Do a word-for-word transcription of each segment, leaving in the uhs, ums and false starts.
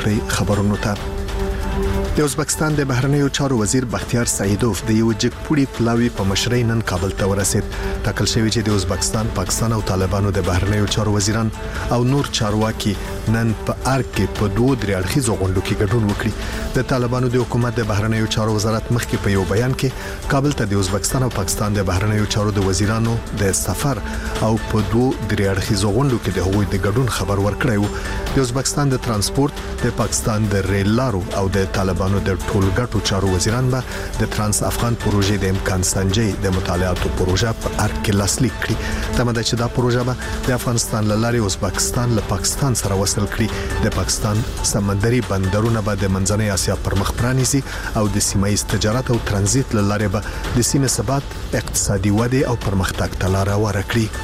وکړئ خبرونو ته. د ازبکستان د بهرنیو چارو وزیر بختیار سعیدوف د یو جګپوړي پلاوی په مشرۍ نن کابل ته ورسید. ټاکل شوی چې د ازبکستان، پاکستان او طالبانو د بهرنیو چارو وزیران او نور چارواکي نن په ارګ کې په دوه درې اړخیزو غونډو کې ګډون وکړي. د طالبانو د حکومت د بهرنیو چارو وزارت مخکې په یو بیان کې کابل ته د ازبکستان او پاکستان د بهرنیو چارو د وزیرانو د سفر او په دوه درې اړخیزو غونډو کې د هغوی د ګډون خبر ورکړی و. د ازبکستان د ترانسپورت، د پاکستان د ریل لارو او د طالبانو د ټولګټو چارو وزیران به د ترانس افغان پروژې د امکان سنجي د مطالعاتو پروژه په ارګ کې لاسلیک کړي. تمه ده چې دا پروژه به د افغانستان له لارې ازبکستان له پاکستان سره وصل کړي. د پاکستان سمندري بندرونه به د منځنۍ اسیا پر مخ پرانیزي او د سیمایي تجارت او ترانزیت له لارې به د سیمې ثبات، اقتصادي وده او پرمختګ ته لار هواره کړي.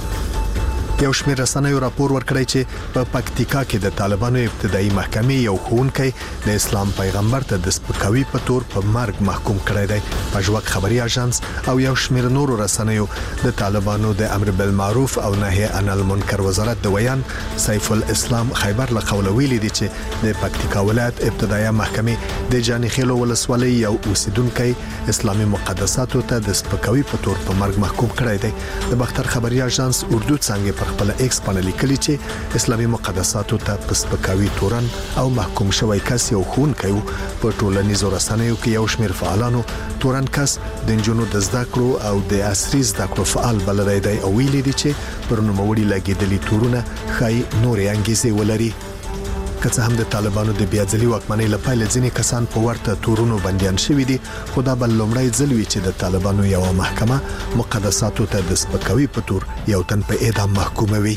یو شمېر رسنیو راپور ورکړی چې په پکتیکا کې د طالبانو ابتدایي محکمې یو ښوونکی د اسلام پیغمبر ته د سپکاوي په تور په مرګ محکوم کړی دی. پژواک خبري اژانس او یو شمېر نورو رسنیو د طالبانو د امر بالمعروف او نهي عن المنکر وزارت د ویان سیف الاسلام خیبر له قوله ویلي دي چې د پکتیکا ولایت ابتدایي محکمې د جانخیلو ولسوالۍ یو اوسیدونکو اسلامي مقدساتو ته د سپکاوي په تور په مرګ محکوم کړی دی. د بختر خبري اژانس اردو څنګه خپل ایکس باندې لیکلي چې اسلامي مقدساتو ته په سپکاوي تورن او محکوم شوی کس یو ښوونکی په ټولنیزو رسنیو کې یو شمېر فعالانو تورن کس د نجونو د زده کړو او د عصري زده کړو فعال بللی دی او ویلي دي چې پر نوموړي لګېدلي تورونه ښایي نورې انګیزې ولري. که څه هم د طالبانو د بیا ځلي واکمنۍ له پیله ځینې کسان په ورته تورونو بندیان شوي دي، خو دا بل لومړی ځل وي چې د طالبانو یو محکمه مقدساتو ته د سپکاوي په تور یو تن په اعدام محکوموي.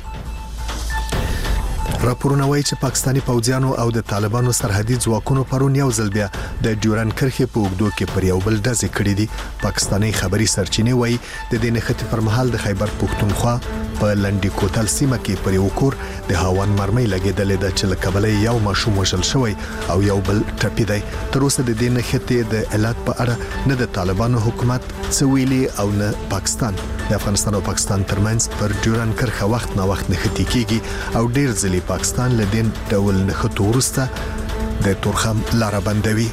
راپورونه وایي چې پاکستاني پوځیانو او د طالبانو سرحدي ځواکونو پرون یو ځل بیا د ډیورن کرښې په اوږدو کې پر یو بل ډزې کړې دي. پاکستاني خبري سرچینې وایي د دې نښتې پر مهال د خیبر پښتونخوا په لنډي کوتل سیمه کې پر یو کور د هاون مرمۍ لګېدلې ده چې له کبله یو ماشوم وژل شوی او یو بل ټپي دی. تر اوسه د دې نښتې د علت په اړه نه د طالبانو حکومت څه ویلي او نه پاکستان. د افغانستان او پاکستان ترمنځ پر ډیورن کرښه وخت نه وخت نښتې کیږي او ډیر ځلې پاکستان له دې ډول نښتو وروسته د تورخم لاره بندوي.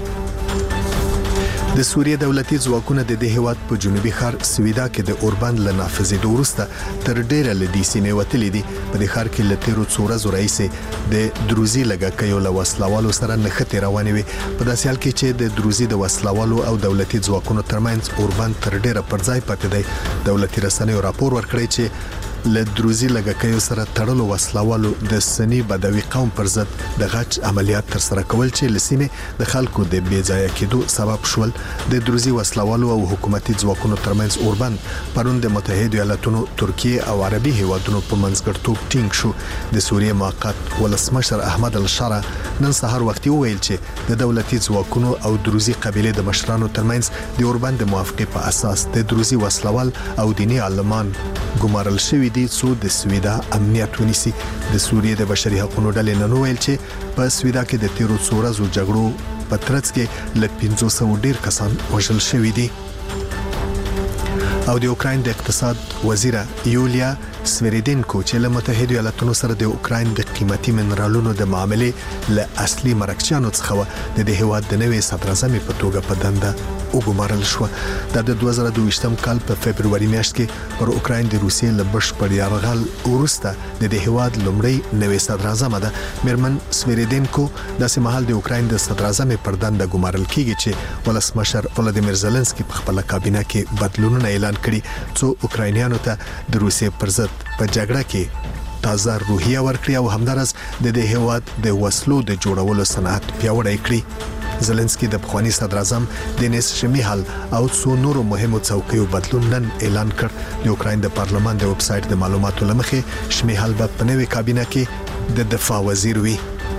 د سوریه دولتي ځواکونه د دې هیواد په جنوبي ښار سویدا کې د اوربند له نافذېدو وروسته تر ډیره له دې سیمې وتلي دي. په دې ښار کې له تیرو څو ورځو راهیسې د دروزي لګښتیو له وسلوالو سره نښتې روانې وي. په داسې حال کې چې د دروزي د وسلوالو او دولتي ځواکونو ترمنځ اوربند تر ډیره پر ځای پاتې دی. دولتي رسنیو راپور ورکړی چې له دروزي لګښتیو سره تړلو وسلوالو د سنی بدوي قوم پر ضد د غچ عملیات تر سره کول چې لسیمه د خلکو د بې ځای کېدو سبب شول. د دروزي وسلوالو او حکومتي ځواکونو ترمنځ اوربند پرون د متحده ایالاتونو، ترکیه او عربي هیوادونو په منځګړتوب ټینګ شو. د سوریه موقت ولسمشر احمد الشارع نن سهار وختي وویل چې د دولتي ځواکونو او دروزي قبيله د مشرانو ترمنځ د اوربند موافقه په اساس د دروزي وسلوال او دیني عالمان ګمارل شوی دي څو د سویدا امنیت ونیسي. د سوریه د بشري حقوقو ډلې نن ویل چې په سویدا کې د تیرو څو ورځو جګړو په ترڅ کې له پنځه سوه ډیر کسان وژل شوي دي. او د اوکراین د اقتصاد وزیره یولیا سویریدینکو چې له متحده ایالاتونو سره د اوکراین د قیمتي منرالونو د معاملې له اصلي مرکچیانو څخه د دې هیواد د نوې صدراعظم په توګه په دنده وګمارل شو. د دوه زره دوه ویشتم کال په فبرवरी میاشت کې پر اوکراین د روسیې له بشپړ یرغل وروسته د دې هیواد لومړی نوې صدراعظم ده. میرمن سویریدینکو داسې مهال د اوکراین د صدراعظم پر دنده ګمارل کیږي چې ولسمشر ولادیمیر زيلنسکي په خپل کابینه کې بدلونونه اعلان کړي څو اوکراینیانو ته د روسیې پر ضد په جګړه کې تازه روحیه ورکړي او همدارس د دې هیواد د وسلو د جوړولو صنعت پیاوړی کړي. زيلنسکي د پخوانی صدر اعظم دینیس شمیهال او څو نورو مهمو څوکیو بدلون نن اعلان کړ. د اوکراین د پارلمان د ویب سټ د معلوماتو لمخې شمیهال په نوې کابینه کې د دفاع وزیر وي.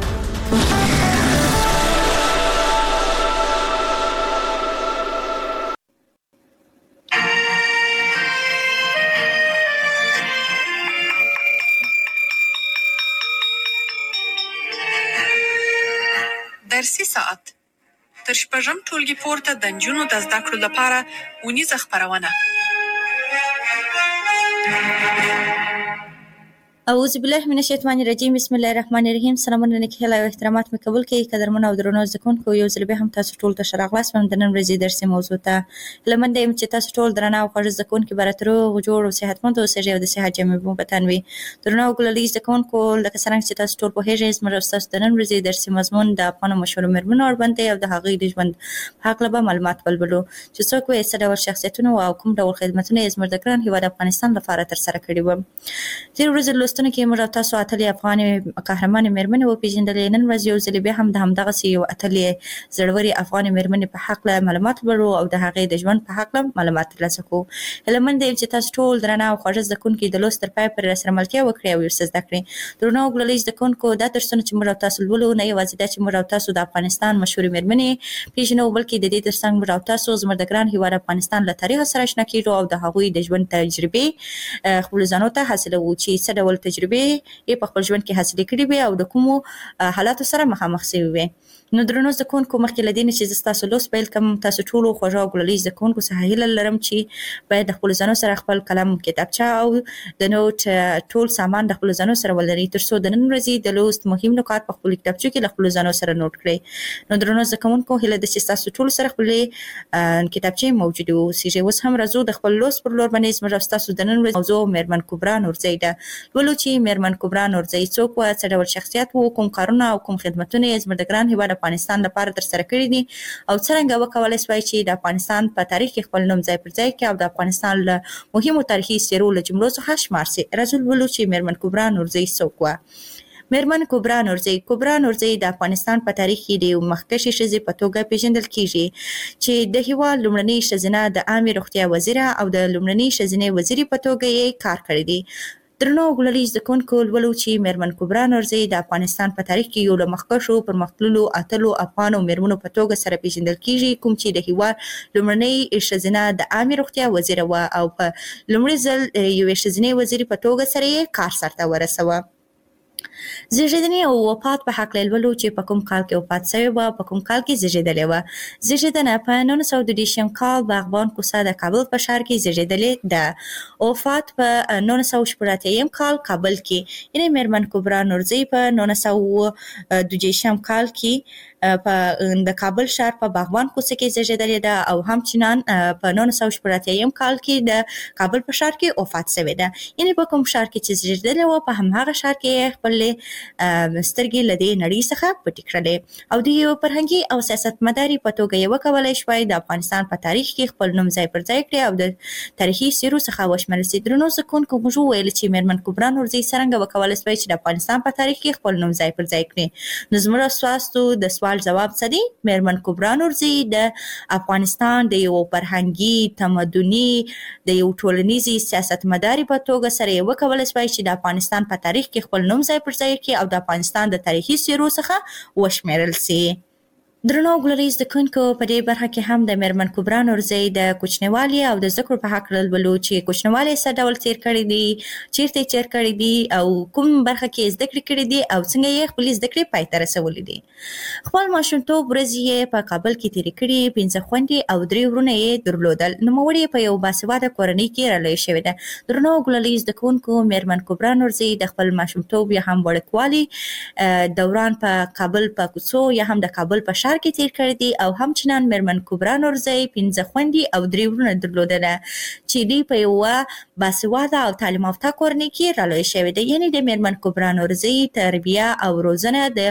درسي ساعت تر شپږم ټولګي پورته د نجونو د زده کړو لپاره ونیزه خپرونه. اعوذ بالله من الشیطان الرجیم بسم الله الرحمن الرحیم. سلامونه نیک هیله او احترامات مې قبول کړئ. قدرمنو او درنو زده کوونکو، یو ځل بیا هم تاسو ټول ته ښه راغلاست وم د نن ورځې درسي موضوع ته. هیله منده یم چې تاسو ټول درانه او خوږ زده کوونکي به راته روغ جوړ او صحتمند اوسېږئ او د صحت جامې به مو په تن وي. درنو او ګلالي زده کوونکو، لکه څرنګه چې تاسو ټول پوهېږئ، زموږ او ستاسو د نن ورځې درسي مضمون د افغانو مشهورو مېرمنو اړوند دی او د هغوی د ژوند په هکله به معلومات ولولو چې څوک وې، څه ډول شخصیتونه او کوم ډول خدمتونه یې زموږ د ګران هېواد افغانستان لپاره ترسره کړي وو. تېرې ورځې لوستنو کې موږ او تاسو اتلې افغانې قهرمانې مېرمنې وپېژندلې. نن ورځ یو ځلې بیا هم د همدغسې یو اتلې زړورې افغانې مېرمنې په هکله معلومات ولرو او د هغې د ژوند په هکله معلومات ترلاسه کوو. هیله منده یم چې تاسو ټول درانه او خوږه زده کوونکي د لوست تر پایه پورې راسره ملتیا وکړئ او ورڅه زده کړئ. درنو او ګلالي زده کوونکو، دا درسونه چې موږ او تاسو لولو، نه یوازې دا چې موږ او تاسو د افغانستان مشهورې مېرمنې پېژنو، بلکې د دې تر څنګ موږ او تاسو زموږ د ګران هېواد افغانستان له تاریخ سره اشنا کېږو او د هغوی د ژوند تجربې خپلو ځانو ته حاصلوو چې څه ډول تجربې یې په خپل ژوند کې حاصلې کړي وي او د کومو حالاتو سره مخامخ شوي وي. نو درنو زده کوونکو، مخکې له دې نه چې زه ستاسو لوست پیل کړم، تاسو ټولو خوږو او ګلالي زده کوونکو څخه هیله لرم چې باید د خپلو ځانو سره خپل قلم، کتابچه او د نوټ ټول سامان د خپلو ځانو سره ولرئ، تر څو د نن ورځې د لوست مهم نکات په خپلو کتابچو کې له خپلو ځانو سره نوټ کړئ. نو درنو زده کوونکو، هیله ده چې ستاسو ټولو سره خپلې کتابچې موجودې واوسېږي. اوس هم راځو د خپل لوست پر لور باندې. زموږ او ستاسو د نن ورځې موضوع مېرمن کبرا نورزۍ ده. لولو چې مېرمن کبرا نورزۍ څوک وه، څه ډول شخصیت و، کوم کارونه او کوم خدمتونه یې زموږ د ګران هېواد افغانستان لپاره ترسره کړي دي او څرنګه وکولی سوای چې د افغانستان په تاریخ کې خپل نوم ځای پر ځای کړي او د افغانستان له مهمو تاریخي څېرو له جملو څخه شمار سي. راځو لولو چې مېرمن کبرا نورزۍ څوک وه. مېرمن کبرا نورزۍ کبرا نورزۍ د افغانستان په تاریخ کې د یو مخکښې ښځې په توګه پېژندل کېږي چې د هېواد لومړنۍ ښځینه د عامې روغتیا وزیره او د لومړنۍ ښځینې وزیرې په توګه یې کار کړی دی. درنو ګلالي زده کوونکو، لولو چې مېرمن کبرا نورزۍ د افغانستان په تاریخ کې یو له مخکښو پرمختللو اتلو افغانو مېرمنو په توګه سره پېژندل کېږي، کوم چې د هېواد لومړنۍ ښځینه د عامې روغتیا وزیره وه او په لومړي ځل یوې ښځینې وزیرې په توګه سره یې کار سرته ورسوه. زیږېدنې او وفات په هکله لولو چې په کوم کال کې وفات شوې وه، په کوم کال کې زیږېدلې وه. زیږېدنه په نولس سوه دوه دېرشم کال باغبان کوڅه د کابل په ښار کې زیږېدلې ده. وفات په نولس سوه شپږ اتیا کال کابل کې. یعنې مېرمن کبرا نورزۍ په نولس سوه دوه دېرشم کال کې په د کابل ښار په باغبان کوڅه کې زیږېدلې ده او همچنان په نولس سوه شپږ اتیا کال کې د کابل په ښار کې وفات شوې ده. یعنې په کوم ښار کې چې زیږېدلې وه، په همهغه ښار کې خپلې سترګې له دې نړۍ څخه پټې کړلې او د یو فرهنګي او سیاستمدارې په توګه یې وکولی شوای د افغانستان په تاریخ کې خپل نوم ځای پر ځای کړي او د تاریخي څېرو څخه وشمېرل سي. درنو زده کوونکو، موږ وویل چې مېرمن کبرا نورزۍ څرنګه وکولی سوای چې د افغانستان په تاریخ کې خپل نوم ځای پر ځای کړي. نو زموږ ستاسو د سوال جواب څه دی؟ مېرمن کبرا نورزۍ د افغانستان د یو فرهنګي، تمدني، د یو ټولنیزې سیاستمدارې په توګه سره یې وکولی سوای چې د افغانستان په تاریخ کې خپل نوم ځای پر ځای کړي او د افغانستان د تاریخي څېرو څخه وشمېرل سي. درنو ګلالي زده کوونکو، په دې برخه کې هم د مېرمن کبرا نورزۍ د کوچنیوالي او د زده کړو په هکله لولو چې کوچنیوالی یې څه ډول تېر کړی دی، چېرته یې تېر کړی دی او کوم برخه کې یې زده کړې کړې دي او څنګه یې خپلې زده کړې پای ته رسولې دي. خپل ماشومتوب ورځې یې په کابل کې تېرې کړې. پنځه خویندې او درې وروڼه یې درلودل. نوموړې یې په یو باسواده کورنۍ کې رالویه شوې ده. درنو ګلالي زده کوونکو، مېرمن کبرا نورزۍ د خپل ماشومتوب یا هم وړکوالي دوران په کابل په کوڅو یا هم د کابل په ښار کې تېر کړی دی او همچنان مېرمن کبرا نورزۍ پنځه خویندې او درې وروڼه درلودله چې دوی په یوه باسواده او تعلیم یافته کورنۍ کې رالویه شوې ده. یعنې د مېرمن کبرا نورزۍ تربیه او روزنه د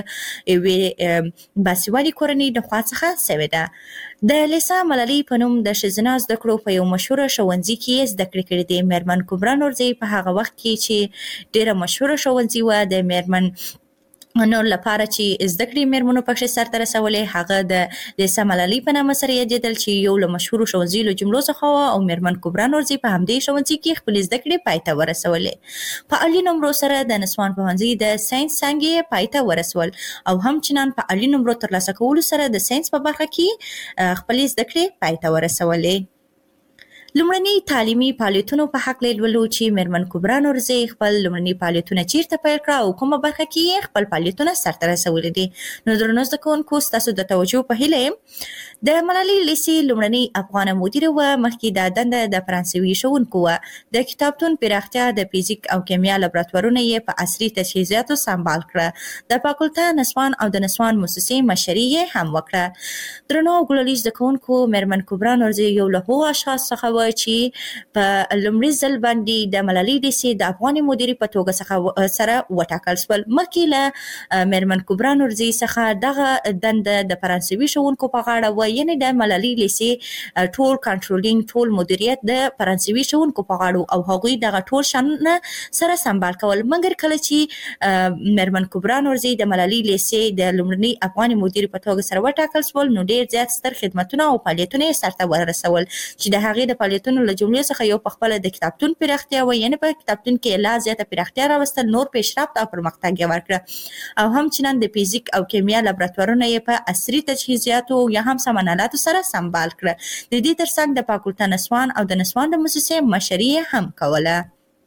یوې باسوادې کورنۍ د خوا څخه شوې ده. د لیسا ملالۍ په نوم د ښځینه زده کړو په یو مشهوره ښوونځي کې یې زده کړې کړې دي. مېرمن کبرا نورزۍ په هغه وخت کې چې ډېره مشهوره ښوونځي وه د مېرمن نو لپاره چې زده کړې مېرمنو پکښې سرته رسولې، هغه د لیسا ملالۍ په نامه سره یادېدل چې یو له مشهورو ښوونځیو له جملو څخه وه او مېرمن کبرا نورزۍ په همدې ښوونځي کې خپلې زده کړې پای ته ورسولې. په عالي نمرو سره د نسوان پوهنځي د ساینس څانګې یې پای ته ورسول او همچنان په عالي نمرو ترلاسه کولو سره د ساینس په برخه کې خپلې زده کړې پای ته ورسولې. لومړني تعلیمي فعالیتونو په هکله لولو چې میرمن کبرا نورزي خپل لومړني فعالیتونه چیرته پیل کړه او کومه برخه کې یې خپل فعالیتونه سرته رسولي دي. نو درنو زده کوونکو ستاسو د توجه په هیله یم. د ملالۍ لیسې لومړنۍ افغانه مدیره وه. مخکې دا دنده د فرانسوي ښوونکو وه. د کتابتون پراختیا د فزیک او کیمیا لابراتوارونه یې په عصري تجهیزاتو سمبال کړه. د فاکولته نسوان او د نسوان موسسې مشري یې هم وکړه. درنو ګلالي زده کوونکو، میرمن کبرا نورزي یو له هغو اشخاص څخه وه چې په لومړي ځل باندې د ملالۍ لیسې د افغاني مدیرې په توګه څخه سره وټاکل شول. مخکې له میرمن کبرا نورزي څخه دغه دنده د فرانسوي ښوونکو په غاړه وه، یعنې د ملالۍ لیسې ټول کنټرولینګ، ټول مدیریت د فرانسوي ښوونکو په غاړه او هغوی دغه ټول شانونه سره سمبال کول. مګر کله چې میرمن کبرا نورزي د ملالۍ لیسې د لومړنۍ افغاني مدیرې په توګه سره وټاکل شول، نو ډېر زیات ستر خدمتونه او فعالیتونه یې سرته ورسول چې د هغې د فعالیتونو له جملې څخه یو په خپله د کتابتون پراختیا وه، یعنې په کتابتون کې لا زیاته پراختیا راوستل، نور پیشرفت او پرمختګ یې ورکړه او همچنان د فزیک او کیمیا لابراتوارونه یې په عصري تجهیزاتو یا هم سمنالاتو سره سمبال کړه. د دې ترڅنګ د فاکولته نسوان او د نسوان د موسسې مشري یې هم کوله.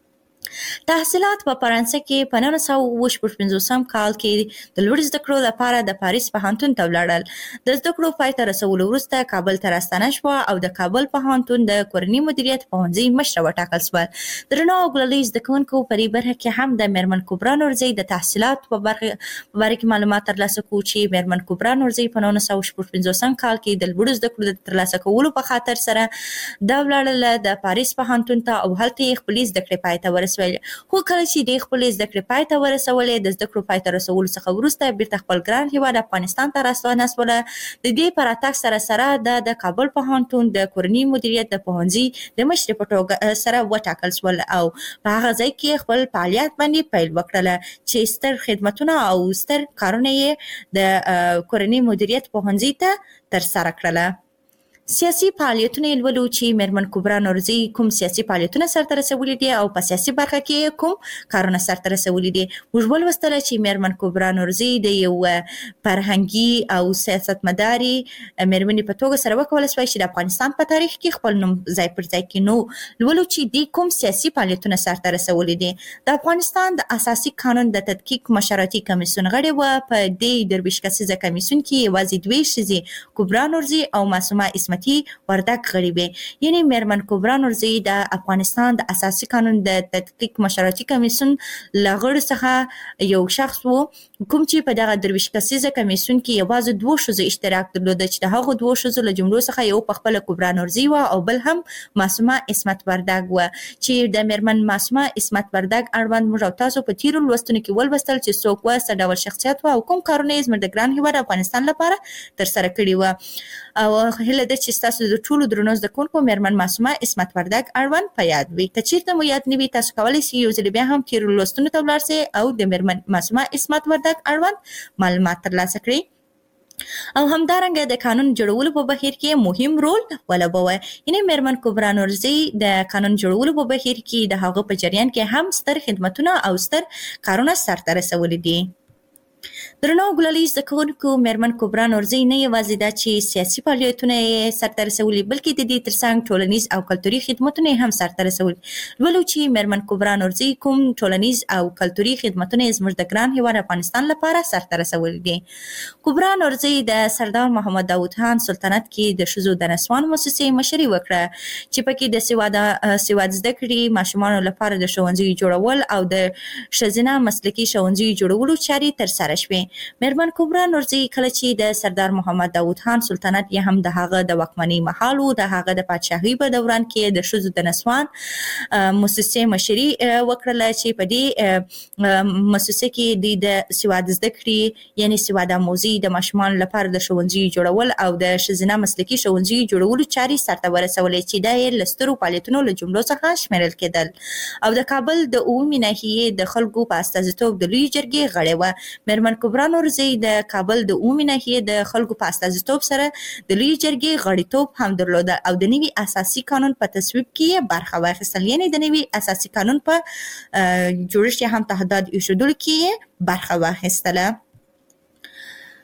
تحصیلات په فرانسه کې په نولس سوه اوه شپږ پنځوسم کال کې د لوړ زده کړو لپاره د پاریس پوهنتون ته ولاړل. د زده کړو پای ته رسولو وروسته کابل ته راستنه شوه او د کابل پوهنتون د کورني مدیریت پوهنځي مشره وټاکل شوه. درنو ګلالي زده کوونکو، په دې برخه کې هم د میرمن کبرا نورزي د تحصیلاتو په باره کې معلومات ترلاسه کوو چې میرمن کبرا نورزي په نولس سوه شپږ پنځوسم کال کې د لوړو زده کړو د ترلاسه کولو په خاطر سره دا ولاړله د پاریس پوهنتون ته او هلته یې خپلې زده کړې پای ته ورسولې. خو کله چې دې خپلې زده کړې پای ته ورسولې، د زده کړو پای ته رسولو څخه وروسته بیرته خپل ګران هېواد افغانستان ته راستنه شوله. د دې په راتګ سره سره د د کابل پوهنتون د کورني مدیریت د پوهنځي د مشرې په توګه سره وټاکل شول او په هغه ځای کې خپل فعالیت باندې پیل وکړله چې ستر خدمتونه او ستر کارونه یې د کورني مدیریت پوهنځي ته ترسره کړله. سیاسي فعالیتونه یې لولو چې میرمن کبرا نورزي کوم سیاسي فعالیتونه سرته رسولي دي او په سیاسي برخه کې کوم کارونه سرته رسولي دي. موږ ولوستله چې میرمن کبرا نورزي د یو فرهنګي او سیاستمداري میرمنې په توګه سره وکولی شوای چې د افغانستان په تاریخ کې خپل نوم ځای پر ځای کړي. نو لولو چې دوی کوم سیاسي فعالیتونه سرته رسولي دي. د افغانستان د اساسي قانون د تدقیق مشارتي کمیسیون غړې وه. په دې درویشت کسیزه کمیسیون کې یوازې دوې ښځې، کبرا نورزي او معصومه اسمت وردک غړي وي. یعنې میرمن کبرا نورزي د افغانستان د اساسي قانون د تدقیق مشارتي کمیسیون له غړو څخه یو شخص و، کوم چې په دغه درویشت کسیزه کمیسیون کې یوازې دوه ښځو اشتراک درلوده چې د هغو دوه ښځو له جملو څخه یو په خپله کبرا نورزي وه او بل هم معصومه اسمت وردک وه. چې د میرمن معصومه اسمت وردک اړوند موږ او تاسو په تیرو لوستونو کې ولوستل چې څوک وه، څه ډول شخصیت وه او کوم کارونه یې زموږ د ګران هېواد افغانستان لپاره ترسره کړي وه. او هیله ده چې ستاسو د ټولو درنو زده کوونکو میرمن معصومه اسمت وردک اړوند په یاد وي. که چیرته مو یاد نه وي، تاسو کولی شئ یو ځل بیا هم تیرو لوستونو ته ولاړ شئ او د میرمن معصومه اسمت وردک اړوند معلومات ترلاسه کړئ. او همدارنګه د قانون جوړولو په بهیر کې مهم رول ولوبوه. یعنې میرمن کبرا نورزي د قانون جوړولو په بهیر کې د هغه په جریان کې هم ستر خدمتونه او ستر کارونه سرته رسولي دي. درنو ګلالي زده کوونکو، میرمن کبرا نورزي نه یوازې دا چې سیاسي فعالیتونه یې سرته رسولي، بلکې د دې ترڅنګ ټولنیز او کلتوري خدمتونه یې هم سرته رسولي. لولو چې میرمن کبرا نورزي کوم ټولنیز او کلتوري خدمتونه یې زموږ د ګران هېواد افغانستان لپاره سرته رسولي دي. کبرا نورزي د سردار محمد داود خان سلطنت کې د ښځو د نسوان موسسې مشري وکړه چې پکې د سواد سواد زده کړې ماشومانو لپاره د ښوونځیو جوړول او د ښځینه مسلکي ښوونځیو جوړولو چارې ترسره شوې. میرمن کبرا نورزي کله چې د سردار محمد داود خان سلطنت یې هم د هغه د واکمنۍ مهال و، د هغه د پادشاهۍ په دوران کې د ښځو د نسوان موسسې مشري وکړله چې په دې موسسه کې دوی د سواد زده کړې یعنې سواد آموزي د ماشومانو لپاره د ښوونځیو جوړول او د ښځینه مسلکي ښوونځیو جوړولو چارې سرته ورسولې چې دا یې له سترو فعالیتونو له جملو څخه شمیرل کېدل. او د کابل د اوومې ناحیې د خلکو په استازیتوب د لویې جرګې غړې وه. میرمن کبرا نورزي د کابل د اوومې ناحیې د خلکو په استازیتوب سره د لویې جرګې غړیتوب هم درلوده او د نوي اساسي قانون په تصویب کې یې برخه واخیستل. یعنې د نوي اساسي قانون په جوړښت یې هم تهدید ایښودلو کې یې برخه واخیستله.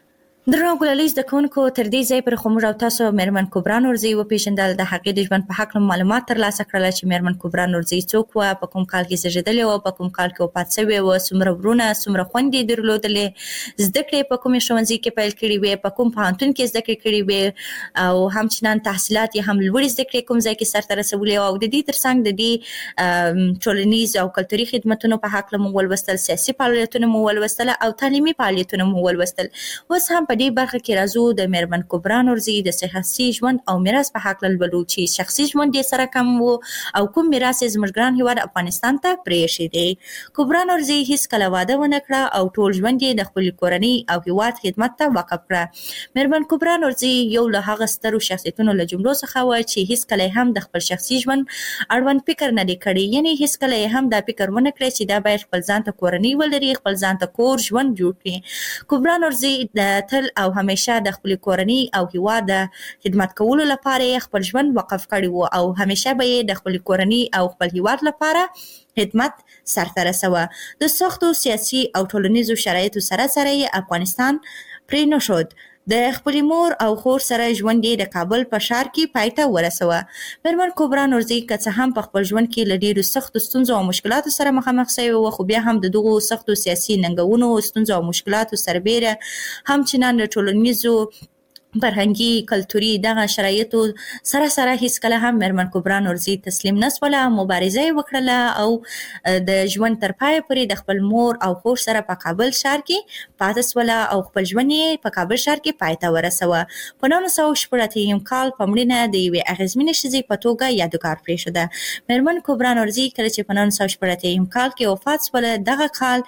درنو ګلالي زده کوونکو تر دې ځای پر خو موږ او تاسو میرمن کبرا نورزي وپېژندل، د هغې د ژوند په هکله معلومات ترلاسه کړل چې میرمن کبرا نورزي څوک وه، په کوم کال کې زېږېدلې وه، په کوم کال کې وفات شوې وه، څومره ورونه، څومره خویندې یې درلودلې، زده کړې په کومې ښوونځي کې پیل کړې وې، په کوم پوهنتون کې زده کړې کړې وې، او همچنان تحصیلات یې هم لوړې زده کړې کوم ځای کې سرته رسولې وه، او د دې ترڅنګ د دې ټولنیز او کلتوري خدمتونو په هکله مو ولوستل، سیاسي فعالیتونه مو ولوستل او تعلیمي فعالیتونه مو ولوستل. اوس هم په دې برخه کې راځو د میرمن کبرا نورزي د شخصي ژوند او میراث په هکله لولو چې شخصي ژوند یې سره کم و او کوم میراث یې زموږ ګران هېواد افغانستان ته پرېښی دی. کبرا نورزي هېڅکله واده ونه کړه او ټول ژوند یې د خپلې کورنۍ او هېواد خدمت ته وقف کړه. میرمن کبرا نورزي یو له هغه سترو شخصیتونو له جملو څخه وه چې هېڅکله یې هم د خپل شخصي ژوند اړوند فکر نه دی کړی، یعنې هېڅکله یې هم دا فکر ونه کړی چې دا باید خپل ځان ته کورنۍ ولري، خپل ځان ته کور ژوند جوړ کړي. کبرا نورزي د تل او همیشه د خپل کورنۍ او هیواد د خدمت کولو لپاره خپل ژوند وقف کړی وو او همیشه به یې د خپل کورنۍ او خپل هیواد لپاره خدمت سرته رسوه. د سختو سیاسي او ټولنیزو شرایطو سره سره یې افغانستان پرې نه شود. د خپلې مور او خور سره ژوند یې د کابل په ښار کې پای ته ورسوه. میرمن کبرا نورزي که څه هم په خپل ژوند کې له ډېرو سختو ستونزو او مشکلاتو سره مخامخ شوې وه، خو بیا هم د دغو سختو سیاسي ننګونو، ستونزو او مشکلاتو سربیره همچنان د ټولنیزو فرهنګي کلتوري دغه شرایطو سره سره هېڅکله هم میرمن کبرا نورزي تسلیم نه شوله، مبارزه یې وکړله او د ژوند تر پایه پورې د خپل مور او خور سره په کابل ښار کې پاتې شوله او خپل ژوند یې په کابل ښار کې پای ته ورسوه. په نولس سوه شپږ اتیا کال په مړینه د یوې اغېزمنې ښځې په توګه یادګار پرېښوده. میرمن کبرا نورزي کله چې په نولس سوه شپږ اتیا کال کې وفات شوله، دغه کال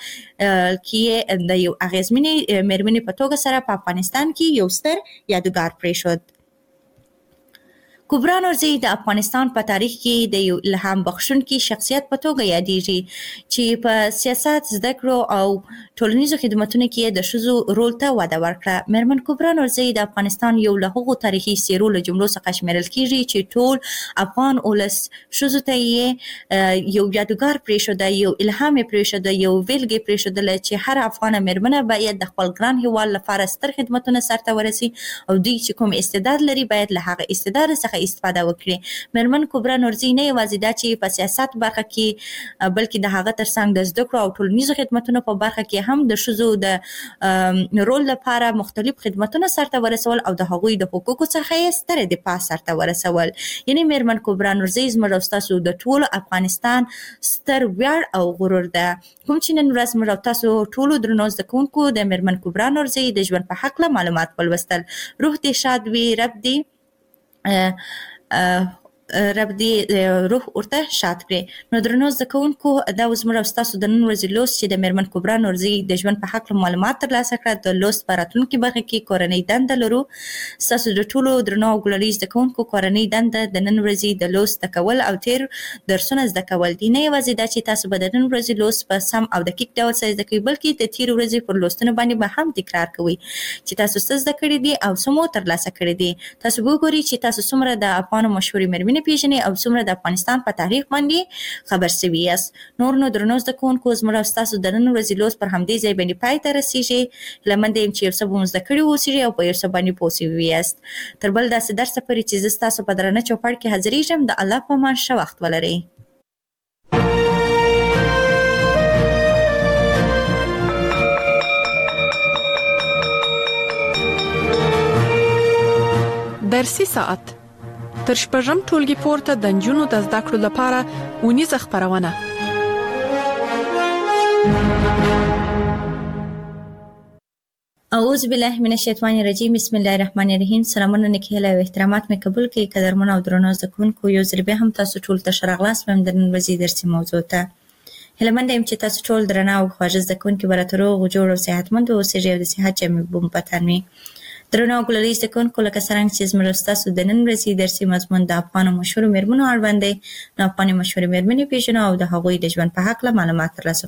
کې د یو اغېزمنې میرمنې په توګه سره په افغانستان کې یو ستر یادګار پرېښود. کبرا نورزي د افغانستان په تاریخ کې د یو الهام بخښونکي شخصیت په توګه یادېږي چې په سیاست، زده کړو او ټولنیزو خدمتونو کې د ښځو رول ته وده ورکړه. میرمن کبرا نورزي د افغانستان یو له هغو تاریخي څېرو له جملو څخه شمیرل کېږي چې ټول افغان ولس ښځو ته یې یو یادګار پرېښوده، یو الهام یې پرېښوده، یو ویلګې پرېښودله چې هر افغانه میرمنه باید د خپل ګران هېواد لپاره ستر خدمتونه سرته ورسي او دوی چې کوم استعداد لري باید له هغه استعداد څخه استفاده وکړي. میرمن کبرا نورزي نه یوازې دا چې په سیاست برخه کې بلکې د هغه ترڅنګ د زده کړو او ټولنیزو خدمتونو په برخه کې هم د ښځو د رول لپاره مختلف خدمتونه سرته ورسول او د هغوی د حقوقو څخه یې ستره دفاع سرته ورسول. یعنې میرمن کبرا نورزي زموږ او ستاسو د ټول افغانستان ستر ویاړ او غرور ده. کوم چې نن ورځ موږ او تاسو ټولو درنو زده کوونکو د میرمن کبرا نورزي د ژوند په هکله معلومات ولوستل. روح دې شاد وي، رب دې رب دې روح ورته شاد کړي. نو درنو زده کوونکو دا اوس موږ او ستاسو د نن ورځې لوست چې د میرمن کبرا نورزي د ژوند په هکله معلومات ترلاسه کړه. د لوست په راتلونکي برخه کې کورنۍ دنده لرو. ستاسو د ټولو درنو او ګلالي زده کوونکو کورنۍ دنده د نن ورځې د لوست زده کول او تیر درسونه زده کول دي. نه یوازې دا چې تاسو به د نن ورځې لوست په سم او دقیق ډول سره زده کوئ، بلکې د تیر ورځې پر لوستونو باندې به هم تکرار کوئ چې تاسو څه زده کړي دي او څه مو ترلاسه کړي دي. تاسو به وګورئ چې تاسو څومره د افغانو مشهورې میرمنې پیژنئ او څومره د افغانستان په تاریخ باندې خبر سوي یاست. نور نو درنو زده کوونکو زموږ او ستاسو د نن ورځې لوست پر همدې ځای باندې پای ته رسیږي. هیله منده یم چې یو څه به مو زده کړي واوسیږئ او په یو څه باندې پوه سوي یاست. تر بل داسې درسه پورې چې زه ستاسو په درانه چوپړ کې حاضرېږم، د الله په امان ښه وخت ولرئ. درسي ساعت تر شپږم ټولګي پورته د نجونو د زده کړو لپاره ونیزه خپرونه. اعوذ بالله من الشیطان الرجیم، بسم الله الرحمن الرحیم. سلامونه نکهله او احترامات مې قبول کړئ. قدرمن او درنو زده کوونکو، یو ځل بیا هم تاسو ټول ته ښه راغلاست وایم د نن ورځې درسي موضوع ته. هیله منده یم چې تاسو ټول درانه او خواږه زده کوونکي به راته روغ جوړ او صحتمند واوسیږئ او د صحت جامې به مو په تن وي. درنو او ګلالي زده کوونکو، لکه څرنګه چې زموږ ستاسو د نن ورځې درسي مضمون د افغانو مشهورو میرمنو اړوند دی، نو افغاني مشهورې میرمنې پېژنو او د هغوی د ژوند په هکله معلومات ترلاسه کوو.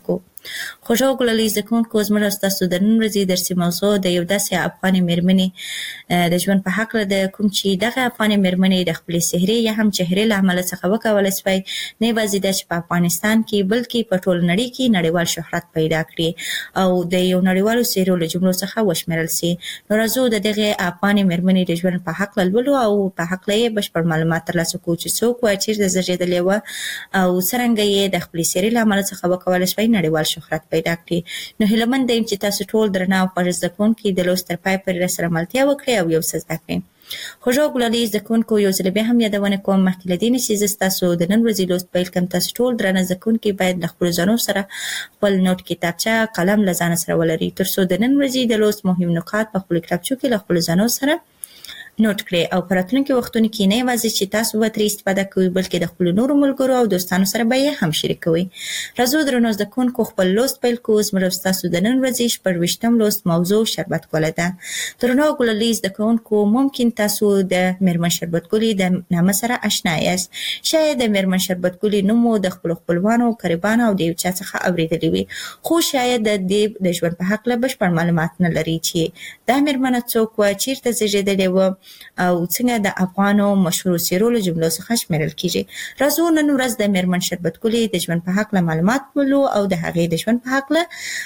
خوږو ګلالي زده کوونکو زموږ ستاسو د نن ورځې درسي موضوع د یو داسې افغانې مېرمنې د ژوند په هکله ده، کوم چې دغه افغانې مېرمنې د خپلې سحرې یا هم چهرې له امله څخه وکولی سوی نه یوازې دا چې په افغانستان کې بلکې په ټول نړۍ کې نړیوال شهرت پیدا کړي او د یو نړیوالو څېرو له جملو څخه وشمېرل سي. نو راځو د دغې افغانې مېرمنې د ژوند په هکله لولو او په هکله یې بشپړ معلومات ترلاسه کوو چې څوک وه، چېرته زېږېدلې وه او څرنګه یې د خپلې سحرې له امله څخه وکولی سوی نړیوال شهرت پیدا کړي. نو هیله مند یم چې تاسو ټول درنه او خوږ زده کوونکي د لوست تر پای پورې راسره ملتیا وکړئ او یو څه زده کړئ. خوږو ګلالي زده کوونکو یو ځل بیا هم یادونه کوم مخکې له دې نه چې زه ستاسو د نن ورځې لوست پیل کړم، تاسو ټول درنه زده کوونکي باید له خپلو ځانو سره خپل نوټ کتابچه قلم له ځانه سره ولرئ تر څو د نن ورځې د لوست مهم نکات په خپلو کتابچو کې له خپلو ځانو سره نوٹ کړئ او په راتلونکي وختونو کې نه یوازې چې تاسو به ترې استفاده کوئ بلکې د خپلو نورو ملګرو او دوستانو سره به یې هم شریکوئ. راځو درنو زده کوونکو خپل لوست پیل کوو. زموږ ستاسو د نن ورځې شپږویشتم لوست موضوع شربت ګله ده. درنو ګلالي زده کوونکو ممکن تاسو د میرمن شربت ګلې د نامه سره اشنا یاست. شاید د میرمن شربت ګلې نوم مو د خپلو خپلوانو قریبانو او د یو چا څخه اورېدلی وي، خو شاید د دې د ژوند په هکله بشپړ معلومات نه لري چې دا میرمنه څوک وه، چیرته زېږېدلې وه او څنګه د افغانو مشهورو څېرو له جملو څخه شمېرل کیږي. راځو نن ورځ د میرمن شربت ګلې د ژوند په هکله معلومات ولولو او د هغې د ژوند په هکله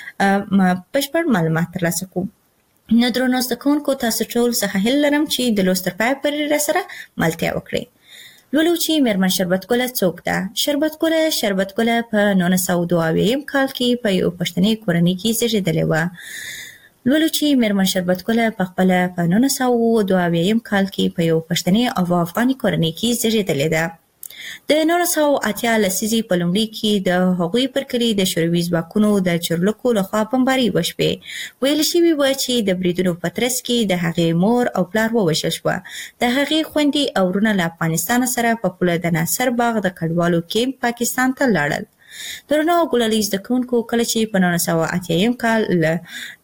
بشپړ معلومات ترلاسه کوو. نو درنو زده کوونکو تاسو ټول څخه هیله لرم چې د لوست تر پایه پورې راسره ملتیا وکړئ. لولو چې میرمن شربت ګله څوک ده. شربت ګله شربت ګله په نولس سوه دوه اویایم کال کې په یو پښتني کورنۍ کې زېږېدلې وه. لولو چې میرمن شربت ګله په خپله په نولس سوه دوه اویایم کال کې په یو پښتني او افغاني کورنۍ کې زېږېدلې ده. د نولس سوه اتیا لسیزې په لومړي کې د هغوی پر کلي د شوروي ځواکونو د چورلکو لخوا بمباري وشوې. ویل شوي وه چې د بریدونو په ترڅ کې د هغې مور او پلار ووژل شوه. د هغې خویندې او وروڼه له افغانستان سره په پوله د ناصر باغ د کډوالو کیمپ پاکستان ته لاړل. درنو ګلالي زده کوونکو کله چې په نولس سوه اتیایم کال د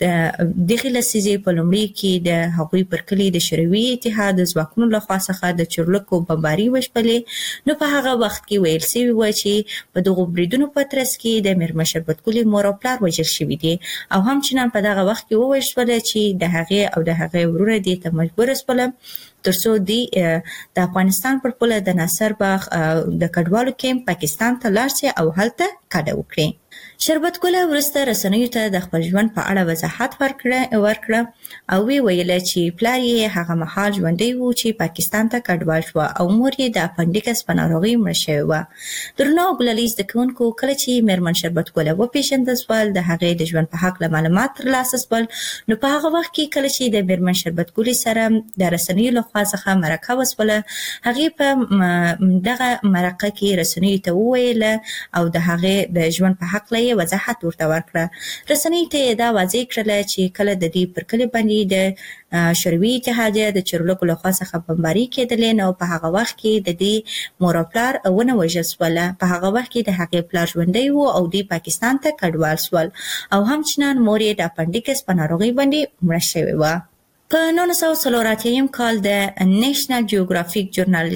دغې لسیزې په لومړي کې د هغوی پر کلي د شوروي اتحاد د ځواکونو لخوا څخه د چورلکو بمباري وشپلې، نو په هغه وخت کې ویل سوي وه چې په دغو بریدونو په ترڅ کې د میرمن شربت ګلې مور او پلار وژل شوي دي او همچنان په دغه وخت کې وویل شوله چې د هغې او د هغې وروڼه دې ته مجبوره شوله تر څو دوی د افغانستان پر پوله د ناصر باغ د کډوالو کیمپ پاکستان ته لاړ شي او هلته کډه وکړي. شربت ګله وروسته رسنیو ته د خپل ژوند په اړه وضاحت ورکړه ورکړه او وی ویله چې پلار یې هغه مهال ژوندی و چې پاکستان ته کډوال شوه او مور یې د اپنډیکس په ناروغۍ مړه شوې وه. درنو ګلالي زده کوونکو کله چې میرمن شربت ګله وپېژندل سول، د هغې د ژوند په هکله معلومات ترلاسه سول، نو په هغه وخت کې کله چې د میرمن شربت ګلې سره د رسنیو لخوا څخه مرکه وسوله، هغې په دغه مرکه کې رسنیو ته وویله او د هغې د ژوند په هکله وضاحت ورته ورکړه. رسنۍ ته یې دا واضح کړله چې کله د دې پر کلي باندې د شوروي اتحادیه د چورلکو لخوا څخه بمباري کېدلې، نو په هغه وخت کې د دې مور او پلار ونه وژل سوله. په هغه وخت کې د هغې پلار ژوندی و او دوی پاکستان ته کډوال سول او همچنان مور یې د اپنډیکس په ناروغۍ باندې مړه شوې وه. په نولس سوه څلور اتیایم کال د نیشنل جیوګرافیک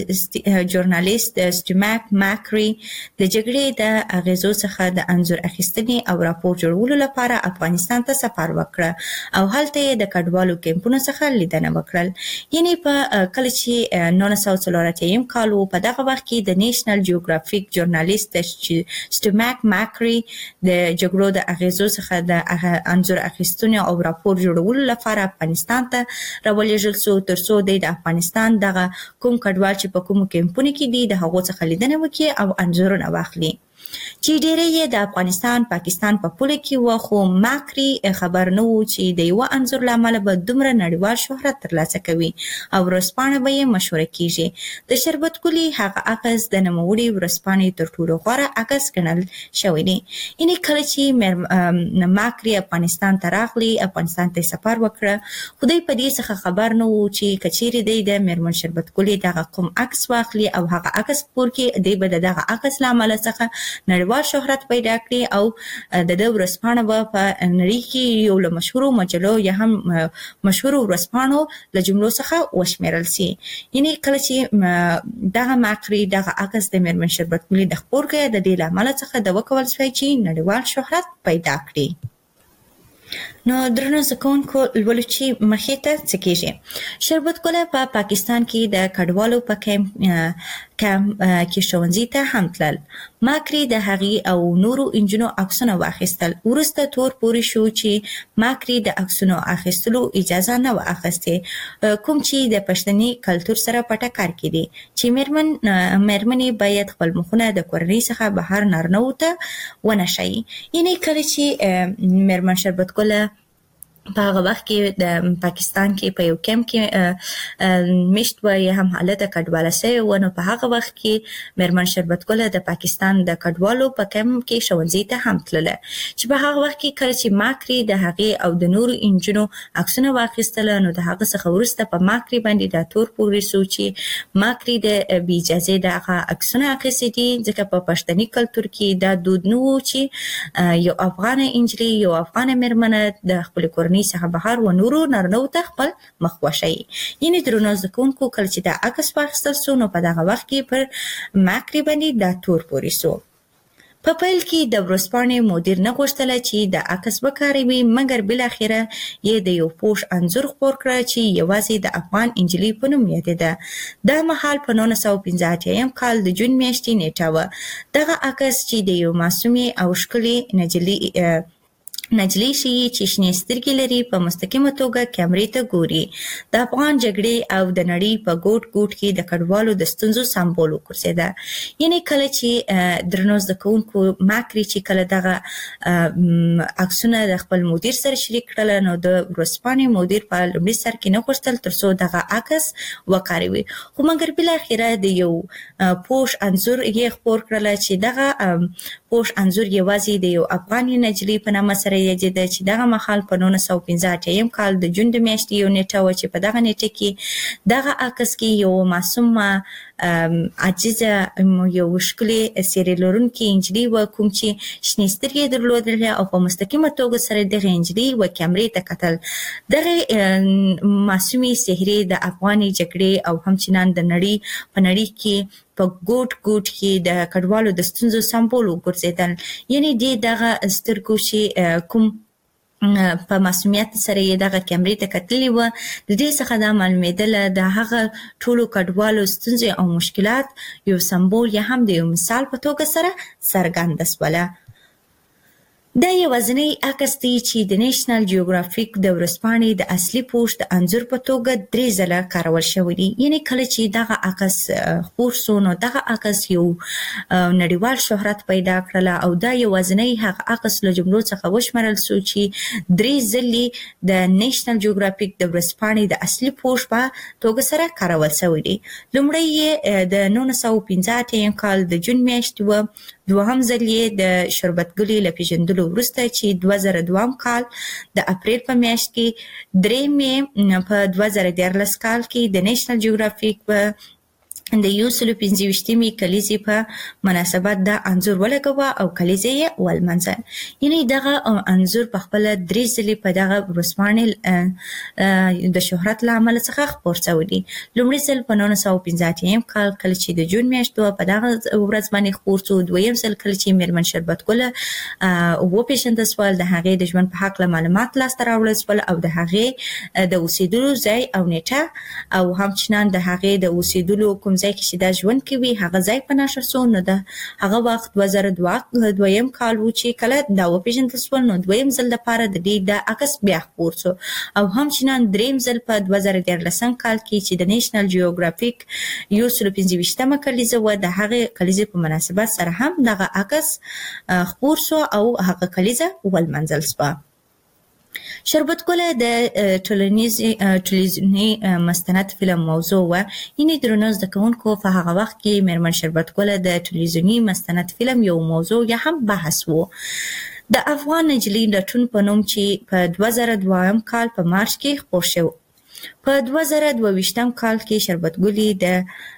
ژورنالیست سټیماک ماکري د جګړې د اغیزو څخه د انځور اخیستنې او راپور جوړولو لپاره افغانستان ته سفر وکړه او هلته یې د کډوالو کیمپونو څخه لیدنه وکړل. یعنې په کله چې نولس سوه څلور اتیایم کال و، په دغه وخت کې د نیشنل جیوګرافیک ژورنالیست سټیماک ماکري د جګړو د اغیزو څخه د انځور اخیستنې او راپور جوړولو لپاره افغانستان ته راولېږل سو تر څو دی د افغانستان دغه کوم کډوال چې په کومو کیمپونو کې دي د هغو څخه لیدنه وکړي او انځورونه واخلي. چې ډېری یې د افغانستان پاکستان په پوله کې وه، خو ماکري خبر نه و چې د یوه انځور له امله به دومره نړیوال شهرت ترلاسه کوي او ورځپاڼه به یې مشهوره کیږي. د شربت ګلې هغه عکس د نوموړې ورځپاڼې تر ټولو غوره عکس ګڼل شوی دی. یعنې کله چې ماکري افغانستان ته راغلی، افغانستان ته سفر وکړه، خو دوی په دې څخه خبر نه و چې که چیرې دی د میرمن شربت ګلې دغه کوم عکس واخلي او هغه عکس پور کې دی به د دغه عکس له امله څخه نړیوال نړیوال شهرت پیدا کړي او د د ورځپاڼه به په نړۍ کې یو له مشهورو مجلو یا هم مشهورو ورځپاڼو له جملو څخه وشمیرل سي. یعنی کله چې دغه ماکري دغه عکس د میرمن شربت ګلي د خپور کې د دې لامل څخه د وکول شوی چې نړیوال شهرت پیدا کړي. نو درنو زکونکو لولو چې مخې ته څه کېږي. شربت ګله په پا پاکستان کې د کډوالو په کم کم کې ښوونځي ته هم تلل. ماکري د هغې او نورو انجونو عکسونه واخیستل. وروسته تور پورې شو چې ماکري د عکسونو اخیستلو اجازه نه و اخیستې، کوم چې د پښتني کلتور سره په ټکر کې دي چې میرمن میرمنې باید خپل مخونه د کورنۍ څخه بهر نارنوو ته ونه ښیي. یعنې کله چې میرمن شربت ګله په هغه وخت کې د پاکستان کې په یو کمپ کې مشت و یا هم حالت کډواله سوی و، نو په هغه وخت کې میرمن شربت ګله د پاکستان د کډوالو په کمپ کې ښوونځي ته هم تلله، چې په هغه وخت کې کله چې ماکري د هغې او د نورو انجونو عکسونه واخیستله، نو د هغه څخه وروسته په ماکري باندې دا تور پورې سو چې ماکري د بې اجازې د هغه عکسونه اخیستي دي، ځکه په پښتني کلتور کې دا دود نه و چې یو افغانه انجلۍ یو افغانه میرمنه د خپلې کورنۍ څخه بهر و نورو نارینه‌وو ته خپل مخ وښیي. یعنې درنو زده کوونکو کله چې دا عکس واخیستل سو، نو په دغه وخت کې پر ماکري باندې دا تور پورې سو. په پیل کې د ورځپاڼې مدیر نه غوښتله چې د عکس وکاروي، مګر بالاخره یې د یو پوش انځور خپور کړه چې یوازې د افغان انجلۍ په نوم یادېده. دا مهال په نولس سوه پنځه اتیا کال د جون میاشتې نیټه وه. دغه عکس چې د یو معصومې او ښکلې نجلۍ نجلۍ ښیي چې شنې سترګې لري، په مستقیمه توګه کیمرې ته ګوري. د افغان جګړې او د نړۍ په ګوټ ګوټ کې د کډوالو د ستونزو سمبول وګرځېده. یعنې کله چې درنو زده کوونکو ماکري چې کله دغه عکسونه د خپل مدیر سره شریک کړل، نو د ورځپاڼې مدیر په لومړي سر کې نه غوښتل تر څو دغه عکس وکاروي، خو مګر بالاخره د یو پوش انځور یې خپور کړل چې دغه پوش انځور یوازې د یو افغاني نجلۍ په نامه سره یادېده، چې دغه مهال په نولس سوه پنځه اتیا کال د جون د میاشتې یو نیټه وه چې په دغه نیټه کې دغه عکس کې یو معصومه عاجزه یو ښکلې څېرې لرونکې نجلۍ وه، کوم چې شنې سترګې یې درلودلې او په مستقیمه توګه سره دغې نجلۍ و کیمرې ته کتل. دغې معصومې څهرې د افغاني جګړې او همچنان د نړۍ په نړۍ کې په ګوټ ګوټ کې د کډوالو د ستونزو سمبول وګرځېدل. یعنې دې دغه سترګو چې کوم په معصومیت سره یې دغه کیمرې ته کتلي وه، د دې څخه دا معلومېدله د هغه ټولو کډوالو ستونزې او مشکلات یو سمبول یا هم د یو مثال په توګه سره څرګنده سوله. دا یوازینی عکس دی چې د نیشنل جیوګرافیک د ورځپاڼې د اصلي پوسټ د انځور په توګه درې ځله کارول شوی دی. یعنې کله چې دغه عکس خپور سو، نو دغه عکس یو نړیوال شهرت پیدا کړله او دا یوازینی هغه عکس له جملو څخه وشمېرل سو چې درې ځلې د نیشنل جیوګرافیک د ورځپاڼې د اصلي پوسټ په توګه سره کارول شوی دی. لومړی یې د نولس سوه پنځه اتیا کال د جون میاشتې وه، دوهم ځل یې د شربت ګلې له پېژندلو وروسته چې دوه زره دوهم کال د اپریل په میاشت کې، درېیم یې په دوه زره دیارلس کال کې د نیشنل جیوګرافیک په د یو سلو پنځه ویشتمې کلیزې په مناسبت دا انځور ولګوه او کلیزې یې ولمانځه. یعنې دغه انځور په خپله درې ځلې په دغه ورځپاڼې د شهرت له امله څخه خپور شوی دی. لومړی ځل په نولس سوه پنځه اتیا کال کله چې د جون میاشت وه، په دغه ورځ باندې خپور شو. دویم ځل کله چې میرمن شربت ګله وپېژندل سول، د هغې د ژوند په هکله معلومات لاسته راوړل سول او د هغې د اوسېدلو ځای او نیټه او همچنان د هغې د اوسېدلو کوم ځای کې چې دا ژوند کوي هغه ځای په نښه سو. نو د هغه وخت دوه زره دویم کال و چې کله دا وپېژندل سول، نو دویم ځل دپاره د دې دا عکس بیا خپور سو او همچنان درېیم ځل په دوه زره دیارلسم کال کې چې د نیشنل جیوګرافیک یو سلو پنځه ویشتمه کلیزه وه، د هغې کلیزې په مناسبت سره هم دغه عکس خپور سو او هغه کلیزه ولمانځل سوه. شربت ګله د ټلویزیوني مستند فلم موضوع وه. یعنې درنو زده کوونکو په هغه وخت کې میرمن شربت ګله د ټلویزیوني مستند فلم یو موضوع یا هم بحث و. د افغان نجلۍ لټون په نوم چې په دوه زره دویم کال په مارچ کې خپور شو. په دوه زره دوه ویشتم کال کې شربت ګلې د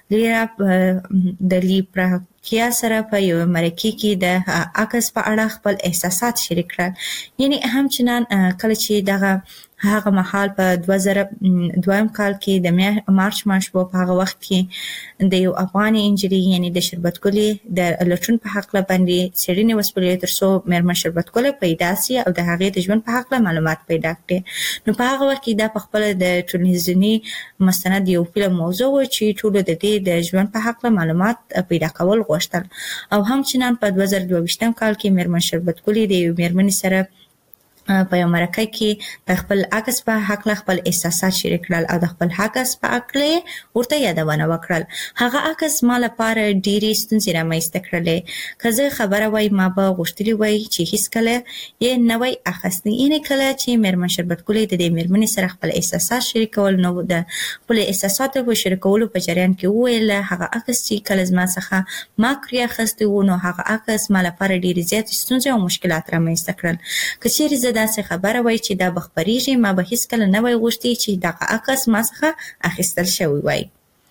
لیرا د لیبرا کیا سره په یو مرکه کې د عکس په اړه خپل احساسات شریک کړل. یعنی همچنان کله چې دغه هغه مهال په دوه زره دویم کال کې د مارچ ماش په هغه وخت کې د یو افغاني انجری یعنی د شربت ګلې د لټون په حق باندې سړینې وسپړې تر څو مېرمن شربت ګلې پیدا سي او د هغې د ژوند په حق معلومات پیدا کړي. نو په هغه وخت کې دا په خپل د ټلویزیوني مستند یو فلم موضوع و چې ټول د دې د ژوند په حق معلومات پیدا کول غوښتل. او همچنان په دوه زره دوه کال کې مېرمن شربت ګلې د یو مېرمنې سره په یو مرکه کې د خپل عکس په حق خپل احساسات شریک کړل او د خپل عکس په اړه ورته یادونه وکړل. هغه عکس ما لپاره ډېری ستونزې رامنځته کړلې. که زه خبره وای ما به غوښتلی وای چې هیڅ کله یې نه وای اخیستی. یعنې کله چې مېرمن شربت ګلې د دې مېرمنې سره خپل احساسات شریکول نو د خپل احساساتو په شریکولو په جریان کې وویل هغه عکس چې کله زما څخه ما کړی اخیستی و نو هغه عکس ما لپاره ډېرې زیاتې ستونزې او مشکلات رامنځته کړل. که چیرې زه داسې خبره وای چې دا بخبريږي ما به هیڅ کله نه وای غوښتي چې دغه عکس ما څخه اخیستل شوی وای.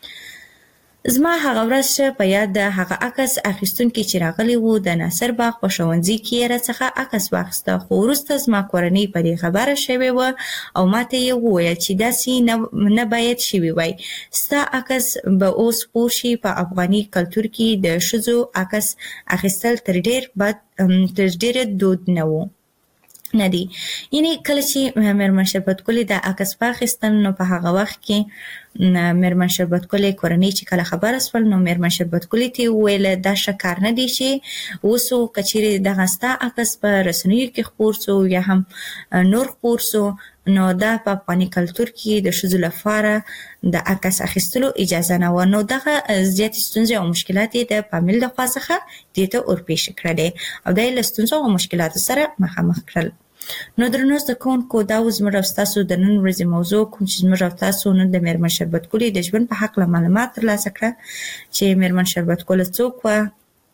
زما هغه ورځ په یاد ده هغه عکس اخیستونکي چې راغلی وو د ناصر باغ په ښوونځي کې یې راڅخه عکس واخیسته. خو وروسته زما کورنۍ په دې خبره شوې وه او ماته یې وویل چې داسې نه, نه باید شوي وای. ستا عکس به اوس پوه شي په افغاني کلتور کې د ښځو عکس اخیستل تر ډېر بد تر ډېره دود نه وو نه دي. یعنی کله چې مېرمن شربت ګلې د عکس واخیستل نو په هغه وخت کې مېرمن شربت ګلې کورنۍ چې کله خبره سول نو مېرمن شربت ګلې ته وویل دا ښه کار نه دی چې اوس که چیرې دغه ستا عکس په رسنیو کې خپور سو یا هم نور خپور سو نو دا په افغاني کلتور کې د ښځو لپاره د عکس اخیستلو اجازه نه وه. نو دغه زیاتې ستونزې او مشکلات یې د فامیل له خوا څخه دې ته ورپېښې کړلې او دا یې له ستونزو او مشکلاتو سره مخامخ کړل. نو درنو زده کوونکو دا و زموږ او ستاسو د نن ورځې موضوع کوم چې زموږ او تاسو نن د مېرمن شربت ګلې د ژوند په هکله معلومات ترلاسه کړه چې مېرمن شربت ګله څوک وه،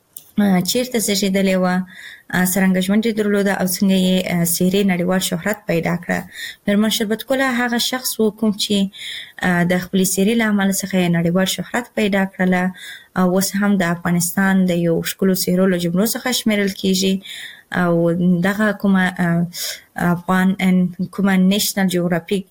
چیرته زیږېدلې وه، څرنګه ژوند یې درلوده او څنګه یې څېرې نړیوال شهرت پیدا کړه. مېرمن شربت ګله هغه شخص و کوم چې د خپلې څېرې له امله څخه یې نړیوال شهرت پیدا کړله او اوس هم د افغانستان د یو ښکلو څېرو له جملو څخه شمیرل کیږي او دغه کومه افغان کومه نیشنل جیوګرافیک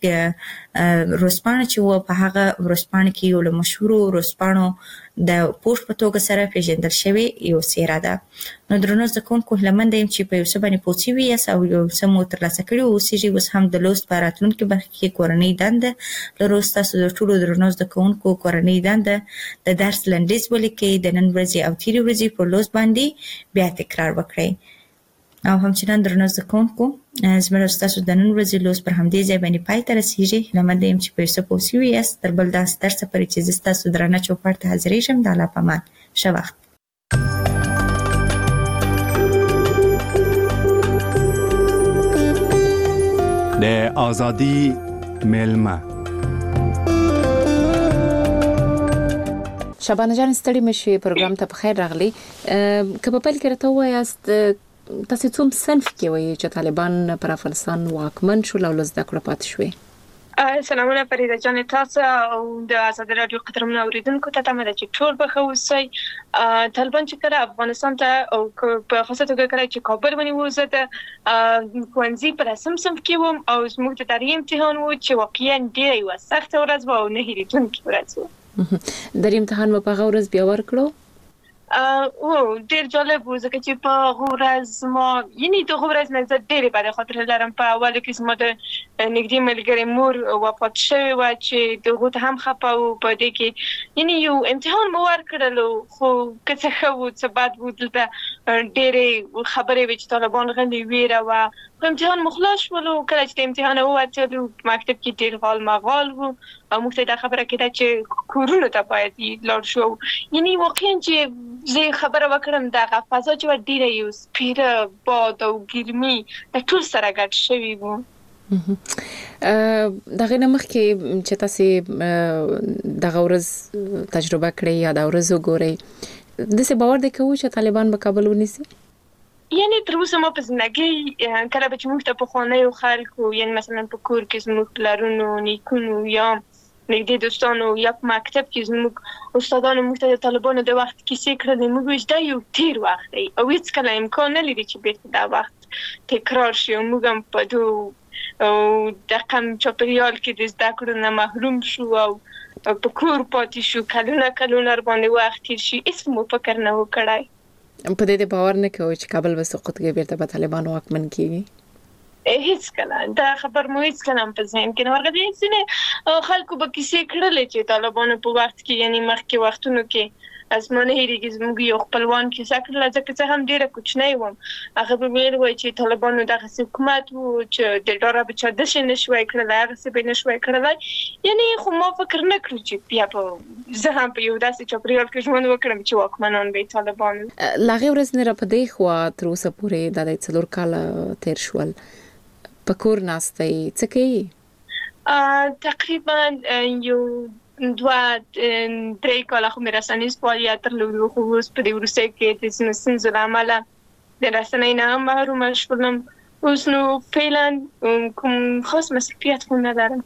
ورځپاڼه چې وه په هغه ورځپاڼه کې یو له مشهورو ورځپاڼو د پوسټ په توګه سره پیژندل شوې یو څېره ده. نو درنو زده کوونکو هیله منده یم چې په یو څه باندې پوه شوي یاست او یو څه مو ترلاسه کړي اوسېږي. اوس هم د لوست په راتلونکي برخه کې کورنۍ دنده لرو. ستاسو د ټولو درنو زده کوونکو کورنۍ دنده د درس لنډیز ولیکئ، د نن ورځې او تېرې ورځې پر لوست باندې بیا تکرار وکړئ. او همچنان درنو زده کوونکو زموږ او ستاسو د نن ورځې لوست پر همدې ځای باندې پای ته رسېږي. هیله منده یم چې په یو څه پوه شوي یاست. تر بل داسې درسه پورې چې زه ستاسو درانه چوپړ ته حاضرېږم د الله په امان. ښه وخت. د آزادی میلمه شبانه جان ستړي مشي پروګرام ته په خیر راغلي. که په پیل کې راته وایاست تاسو څوم صنف کې وایي چې طالبان پر افغانستان واکمن شول او لزده کړه پاتې شوې؟ سلامونه فریده جان تاسو او د آزاد رادیو قدرمنو اوریدونکو ته تمه ده چې ټول به ښه اوسئ. طالبان چې کله افغانستان ته او په خاصه توګه کله چې کابل ونیو زه د ښوونځي په رسم صنف کې وم او زموږ د تاریخ امتحان و چې واقعا ډېره یوه سخته ورځ وه او نه هېرېدونکې ورځ وه. درې امتحان مو په هغه ورځ بیا ورکړو؟ او ډېر جالب و ځکه چې په هغه ورځ ما یعنې د هغه ورځ نه زه ډېرې بدې خاطرې لرم. په اولو کې زما د نږدې ملګرې مور وفات شوې وه چې د هغو ته هم خفه وو. په دې کې یعنې یو امتحان مو ورکړلو خو که څه ښه وو څه بد وو دلته ډېرې خبرې وې چې طالبان غلې ویره وه. خو امتحان مو خلاص شولو. کله چې د امتحان ووتلو مکتب کې ډېر غال مغال وو او موږ ته دا خبره کېده چې کورونو ته باید لاړ شو. یعنې واقعا چې زه خبره وکړم دغه فضا چې وه ډېره یو سپېره باد او ګرمي د ټول سره ګډ شوي وو. دغه نه مخکې چې تاسې دغه ورځ تجربه کړئ یا دا ورځ وګورئ داسې باور دی کوو چې طالبان به کابل ونیسي؟ یعنی تر اوسه ما په زندګۍ کله به چې موږ ته پخوانیو خلکو یعنې مثلا په کور کې زموږ پلرونو نیکونو یا نږدې دوستانو یا په مکتب کې زموږ استادانو موږ ته د طالبانو د وخت کیسې کړلې، موږ وایو دا یو تیر وخت دی او هیڅکله امکان نه لري چې بیرته دا وخت تکرار شي او موږ هم په دو او د کم چاپریال کې د زده کړو نه محروم شو او په کور پاتې شو، کلونه کلونه باندې وخت تیر شي، هیڅ مو فکر نه و کړی. په دې باور نه کوي چې کابل به سقوط کوي بیرته به طالبان واکمن کیږي؟ هیڅ کله دا خبر مو هیڅ کله په ذهن کې نه ورغلی. ځینې خلکو به کیسې کړلې چې طالبانو په وخت کې یعنی مخکې وختونو کې اسمانه هیریږي زموږ یو خپلوان کیسه کړله، ځکه چې هم ډیره کوچنی وم، هغه به ویل وای چې طالبانو دغه حکومت وو چې د ډاره به چا دشي نشوي کړلای، هغه څه به نشوي کړلای. یعنی خو ما فکر نه کړو چې بیا په زه هم په یو داسې چاپریال کې ژوند وکړم چې واکمنان به طالبان. لاغه ورځ نه را پدې خو تر اوسه پورې د څلور کال تیر شول په کور ناستې څه کوي؟ تقریبا یو دوه درې کاله خو مې رسنیز فعالیت درلود، خو اوس په دې وروسته کې د ځینو ستونزو له امله د رسنۍ نه هم محرومه شولم. اوس نو فعلا کوم خاص مسؤلیت خو نه لرم.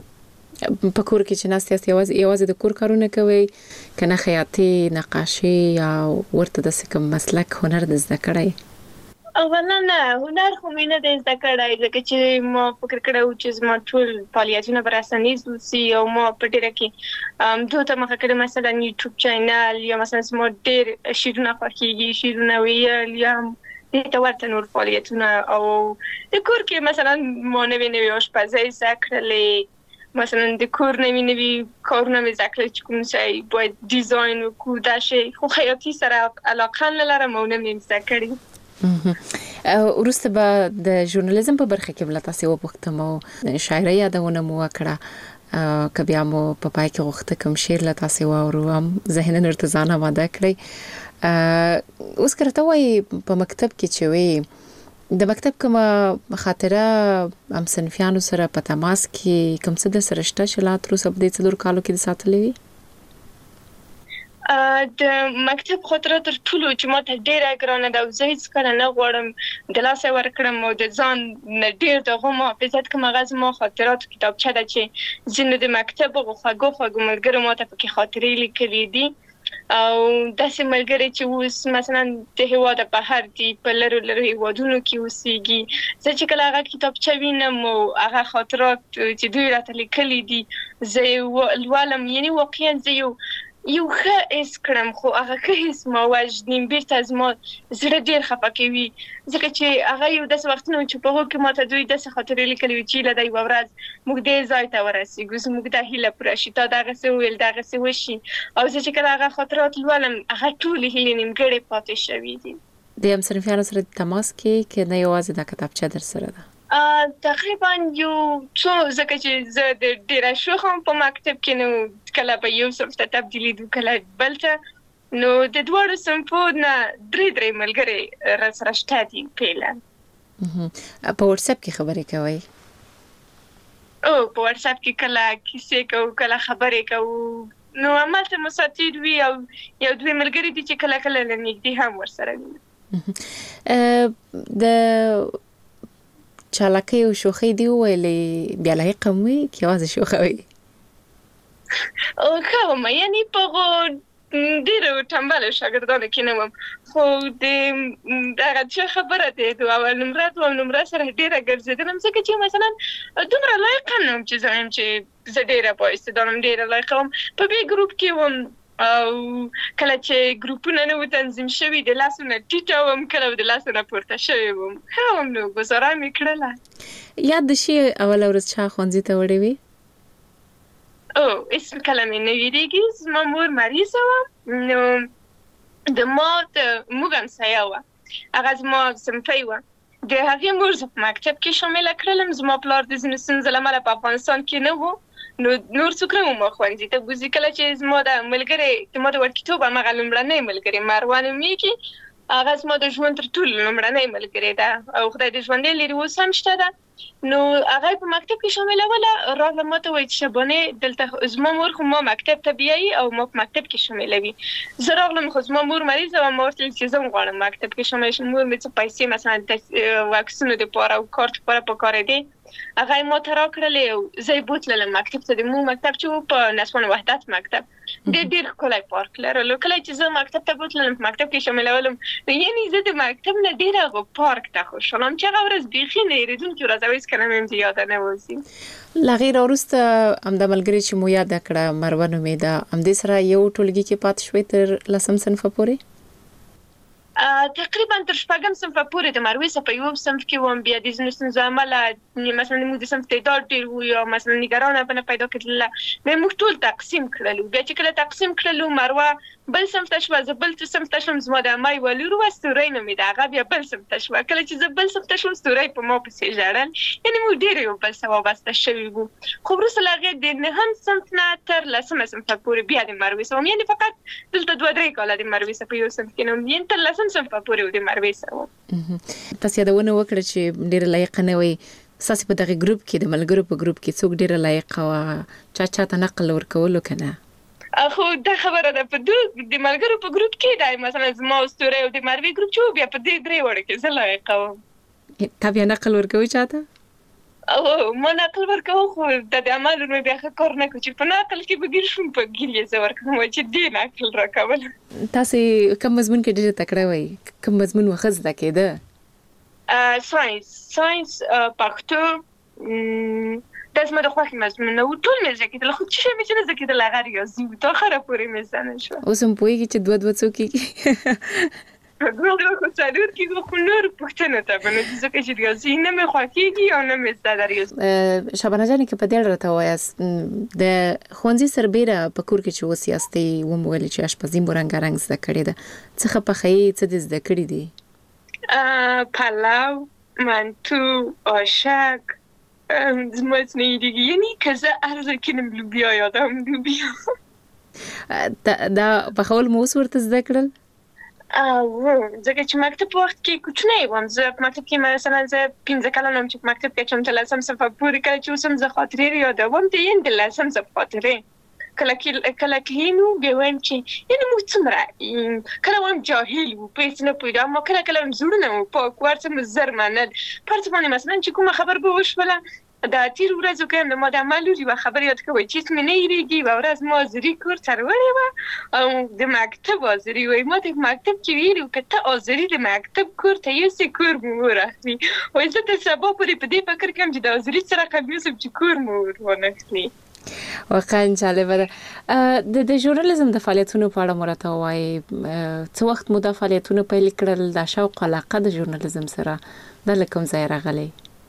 په کور کې چې ناست یاست یوازې یوازې د کور کارونه کوئ که نه خیاطي، نقاشي یا ورته داسې کوم مسلک هنر د زده کړی؟ اولا نه هنر خو مې نه دی زده کړی، ځکه چې ما فکر کړی و چې زما ټول فعالیتونه به رسنیز اوسي او ما په ډېره کې دوی ته مخه کړې، مثلا یوټیوب چینل یا مثلا زما ډېر شعرونه خوښېږي، شعرونه ویل یا دې ته ورته نور فعالیتونه. او د کور کې مثلا ما نوې نوې آشپزۍ زده کړلې، مثلا د کور نوې نوې کارونه مې زده کړل چې کوم شی باید ډیزاین وکړو دا شی، خو خیاطي سره علاقه نه لرم او نه مې زده کړې. وروسته به د ژورنالیزم په برخه کې بل تاسو وپوښتم او شاعري یادونه مو وکړه، که بیا مو په پای کې غوښته کوم شعر له تاسو واورو هم ذهنن ارتزان آماده کړئ. اوس کرته وای په مکتب کې چې وي د مکتب کومه خاطره هم صنفیانو سره په تماس کې کوم څه د سره شته چې لا تر اوسه په دې څلور کالو کې د ساتلې وي؟ د مکتب خاطره تر ټولو چې ما ته ډیره ګرانه ده او زه هیڅ کله نه غواړم د لاسه ورکړم او د ځان نه ډیر دغه محافظت کوم. هغه زما خاطرات کتابچه ده چې ځینې د مکتب او خوږو خوږو ملګرو ما ته پکې خاطرې لیکلي دي او داسې ملګري چې اوس مثلا د هېواد بهر دي په لرو لرو هېوادونو کې اوسېږي، زه چې کله هغه کتابچه وینم او هغه خاطرات چې دوی راته لیکلي دي زه یې لولم، یعنی واقعا زه یو یو ښه حس کړم، خو هغه ښه حس ما وژني، بیرته زما زړه ډېر خفه کوي، ځکه چې هغه یو داسې وختونه چې په هغو کې ما ته دوی داسې خاطرې لیکلي وي چې هیله ده یوه ورځ موږ دې ځای ته ورسېږو، زموږ دا هیله پوره شي، تا دغسې وویل دغسې وشي. او زه چې کله هغه خاطرات لولم هغه ټولې هیلې نیمګړې پاتې شوي دي. د همصنفیانو سره د تماس کې که نه یوازې دا کتابچه در سره ده؟ تقریبا یو څو، ځکه چې زه د ډېره شوخ هم په مکتب کې نو کله به یو صنف ته تبدیلېدو کله بل ته، نو د دواړو صنفو نه درې درې ملګري راسره شته دي فعلا. په واتساپ کې خبرې کوئ؟ او په واتساپ کې کله کیسې کوو، کله خبرې کوو، نو همالته مساتیر وي او یو دوی ملګري دي چې کله کله له نږدې هم ورسره وي. د چالاکۍ او شوخۍ دی ویلې بیا لایق هم وي که یوازې شوخه وي؟ ښه وم، یعنې په هغو ډېرو ټنبلو شاګردانو کې نه وم، خو د دغه څه خبره دی د اول نمره دویم نمره سره ډېره ګرځېدلم، ځکه چې مثلا دومره لایقه نه وم چې زه وایم چې زه ډېره بااستعداده وم، ډېره لایقه وم. په بې ګروپ کې وم او کله چې ګروپونه نه و تنظیم شوي د لاسو نه ټیټه وم، کله د لاسو نه پورته شوې وم، ښه وم، نو ګزاره مې کړله. یاد د شي اوله ورځ چا ښوونځي ته وړې وي؟ او هېڅ کله مې نه ویرېږي، زما مور مریضه وه، نو د ما د موږ همسایه وه، هغه زما صنفۍ وه، د هغې مور زه په مکتب کې شامله کړلم، زما پلار د ځینو ستونزو له امله په افغانستان کې نه و، نو نور څوک نه وو ما ښوونځي ته بوځي. کله چې زما د ملګرې د ما د وړکیتوب همغه لومړنۍ ملګرې مروه نومېږي، هغه زما د ژوند تر ټولو لومړنۍ ملګرې ده او خدای دې ژوندۍ لري اوس هم شته ده. نو هغه په مکتب کې شاملوله. راغله ما ته وایي چې شبانې دلته زما مور خو ما مکتب ته بیایي او ما په مکتب کې شاملوي. زه راغلم خو زما مور مریضه وه. ما ورته ویل چې زه هم غواړم مکتب کې شامل شم. مور مې څه پیسې مثلا د واکسینو دپاره او کارت لپاره پکارېدې. هغه یې ما ته راکړلې او زه یې بوتللم مکتب ته. د مو مکتب چې و په نسوان وحدت مکتب ډېر ډېر ښکلی پارک لرلو. کله چې زه مکتب ته بوتللم په مکتب کې شاملولم نو یعنې زه د مکتب نه ډېر هغه پارک ته خوشحاله وم چې هغه ورځ بیخي نه هېرېدونکې ورځ او هېڅکله مې هم د یاده نه وځي. له هغې راوروسته همدا ملګرې چې مو یاده کړه مروه نومېده، همدې سره یو ټولګي کې پاتې شوې تر لسم صنفه پورې؟ تقریبا تر شپږم صنفه پورې د مروې څخه په یو صنف کې وم. بیا د ځینو ستونزو امله مثلا موږ د صنف تعداد ډېر وو یا مثلا نګرانه به نه پیدا کېدله. بیا موږ ټول تقسیم کړلو. بیا چې کله تقسیم کړلو مروه بل صنف ته شوه، زه بل صنف ته شوم. زما د امه یوه لور وه ستورۍ نومېده، هغه بیا بل صنف ته شوه. کله چې زه بل صنف ته شوم ستورۍ په ما پسې ژړل. یعنې موږ ډېر یو بل سره وابسته شوي وو. خو وروسته له هغې د نهم صنف نه تر لسمه صنفه پورې بیا د مروې سره وم. یعنې فقط دلته دوه درې کاله د مروې سره په یو صنف کې نه وم. یعنې تر لسم صنفه پورې د مروې سره وم. تاسو یادونه وکړه چې ډېره لایقه نه وئ. ستاسې په دغه ګروپ کې د ملګرو په ګروپ کې څوک ډېره لایقه وه چا چاته نقل ورکولو که نه؟ خو دا خبره ده په د ملګرو په ګروپ کې دی مثلا زما او ستورۍ او د مروې ګروپ چې و بیا په دې درې وړو کې زه لایقه وم. تا بیا نقل ورکوي چاته؟ او ما نقل ورکوم خو د د عمل مې بیا ښه کار نه کړو چې په نقل کې به ګیر شوم په ګیر یې زه ورکوم چې دې نقل راکول. تاسې کوم مضمون کې ډېره تکړه وئ؟ کوم مضمون مو ښه زده کېده؟ ساینس ساینس پښتو دا زما د خوښې مضمون نه و. ټول مې زده کېدل خو څه شی مې چې نه زده کېدل هغه ریاضي و. تر اخره پورې مې زده نه شوه. اوس هم پوهېږي چې دوه دوه څو کېږي؟ دوه دوه خو څلور کېږي خو نورو پوښتنو ته به نه ځکه چې ریاضي نه مې خوښېږي او نه مې زده ده ریاضي. شبانه جانې که په دې اړه راته ووایاست د ښوونځي سربېره په کور کې چې اوس یاستئ ومو ویلې چې اشپزي مو رنګارنګ زده کړې ده. څه ښه پخوئ؟ څه دې زده کړي دي؟ پلو، منتو، آشک زما اتنهی دیگه. یعنی که زه ارزه کنم لوبیا یادم لوبیا. دا پخول مو اوس ورته زده کړل؟ ځکه چې مکتب په وخت کې کوچنی وم. زه په مکتب کې مثلا زه پنځه کلن وم چې په مکتب کې چم تر لسم صنفه پورې. کله چې اوس هم زه خاطرې یادوم د یعنې د لسم صنف خاطرې. کله کله کلینو بیا وایم چې یعنې موږ څومره کله وایم جاهل وو په هېڅ نه پوهېدو اما کله کله وایم زړونه مو پاک وو هر څه مو زر منل. په هر څه باندې مثلا چې کومه خبر به وشوله د تېرو ورځو کې هم د ما د عمه لور یوه خبره یاد کوي چې هېڅ مې نه هېرېږي. یوه ورځ ما حاضري کور ته راوړې وه او د مکتب حاضري وایي. ما ته په مکتب کې ویلي وو که ته حاضري د مکتب کور ته یوسې کور مو ورخلي. وایي زه تر سبا پورې په دې فکر کوم چې د حاضري څه رقم یوسم چې کور مو ور وانخلي. واقعا جالبه ده. د ژورنالیزم د فعالیتونو په اړه مو راته ووایئ. څه وخت مو دا فعالیتونه پیل کړل؟ دا شوق علاقه د ژورنالیزم سره دا له کوم ځایه راغلی؟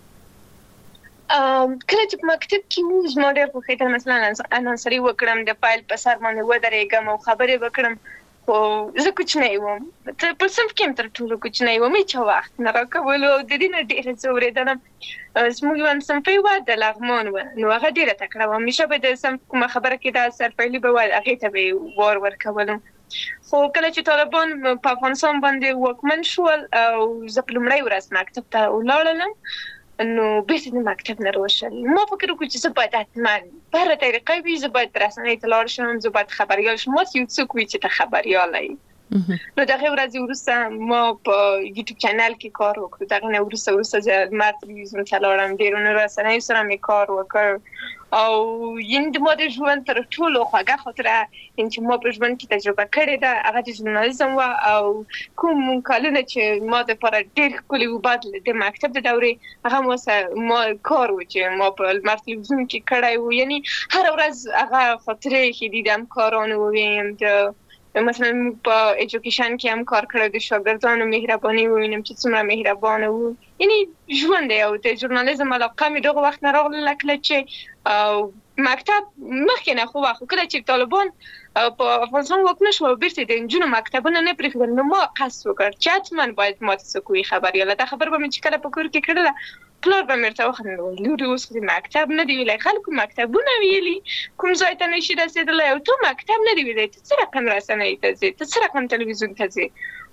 کله چې په مکتب کې مو زما ډېر خوښېدل مثلا انانسري وکړم د فایل په سر باندې ودرېږم او خبرې وکړم. خو زه کوچنی وم. په صنف کې هم تر ټولو کوچنی وم. هېچا وخت نه راکولو او د دې نه ډېره زه اورېدلم. زموږ یوه همصنفۍ وه د لغمان وه نو هغه ډېره تکړه وه. همیشه به د صنف کومه خبره کېده سرپیلي به وه هغې ته به یې وار ورکولم. خو کله چې طالبان په افغانستان باندې واکمن شول او زه په لومړۍ ورځ مکتب ته ولاړلم نو بیرته د مکتب نه راوشل. ما فکر وکړ چې زه باید حتما په هره طریقه وي زه باید رسنۍ ته لاړ شم. زه باید خبریال شم. ماته یو څوک وي چې ته خبریاله یې. نو د هغې ورځې وروسته ما په یوټیوب چینل کې کار وکړو. د هغې نه وروسته وروسته زه لمر تلویزیون ته لاړم. ډېرو نورو رسنیو سره مې کار وکړ او یعنې د ما د ژوند تر ټولو خوږه خاطره یعنې چې ما په ژوند کې تجربه کړې ده هغه د ژورنالیزم وه. او کوم کلونه چې ما دپاره ډېر ښکلي وو بعد د مکتب د دورې هغه ما سره ما کار و چې ما په لمر تلویزیون کې کړی و. یعنې هره ورځ هغه خاطرې ښې دي د همکارانو وویم. د مثلا په ایجوکیشن کې هم کار کړی د شاګردانو مهرباني ووینم چې څومره مهربانه وو. یعنې ژوند دی او د ژورنالیزم علاقه مې دغه وخت نه راغله کله چې مکتب مخکې نه خو وخت کله چې طالبان په افغانستان واکمن شو او بیرته د نجونو مکتبونه نه پرېښودل نو ما قصد وکړ چې حتما باید ما ته څوک وي خبریاله. دا خبره به مې چې کله په کور کې کړله پلار به مې ورته وخندل. لورې اوس خو د مکتب نه دي ویلی خلکو مکتبونه ویلي کوم ځای ته نشي رسېدلی او تو مکتب نه دي ویلی ته څه رقم رسنۍ ته ځې ته څه رقم تلویزیون ته ځې.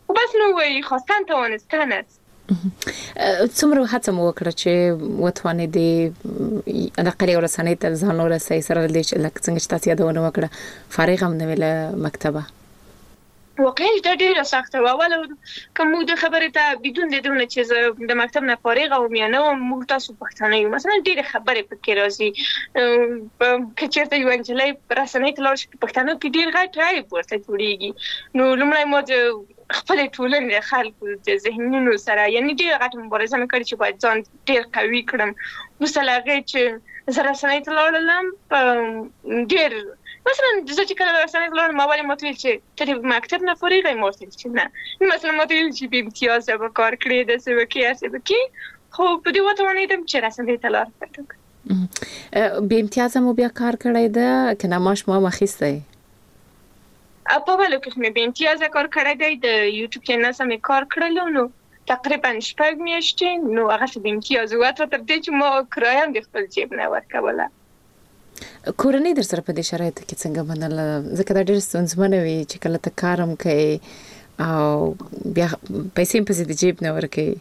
خو بس نو وی خواستن توانستن است. څومره هڅه مو وکړه چې وتوانې د انقلي ورسنۍ ته ځان ورسې سره د لکه څنګه چې تاسو یادونه وکړه فارغ هم نه ویله مکتبه واقعا دا ډیره سخته و. اول کوم د خبرې ته بدون د دونه چې د مکتب نه فارغ او میانه او موږ تاسو پښتانه یو مثلا ډیره خبرې پکې راځي که چیرته یو انجلۍ رسنۍ ته لاړ شي پښتانه کې ډیر غټ راي ورته جوړیږي. نو لومړی مو د خپل ټولنې خلکو د ذهنونو سره یعنی ډیر غټ مبارزه مې کړې چې باید ځان ډیر قوي کړم. وروسته هغه چې زه رسنۍ ته لاړم ډیر مثلا زه چې کله رسنۍ ته لاړم ما ولې ماته ویل چې ته مکتب نه فارغ یې ما ورته چې نه مثلا ماته ویل چې بې امتیازه به کار کړې داسې وکړې هسې وکړې خو په دې وتوانېدم چې رسنۍ ته لار پیدا کړم. بې امتیازه مو بیا کار کړی ده که نه معاش مو هم اخیستی؟ په ولو کې مې بې امتیازه کار کړی دی د یوټیوب چینل سره مې کار کړلو نو تقریبا شپږ میاشتې نو هغه څه بې امتیازه و تر دې چې ما کرایه هم د خپل جیب نه ورکوله. کورنۍ در سره په دې شرایطو کې څنګه منله ځکه دا ډېر ستونزمنه وي چې کله ته کار هم کوې او بیا پیسې هم پسې د جیب نه ورکوې؟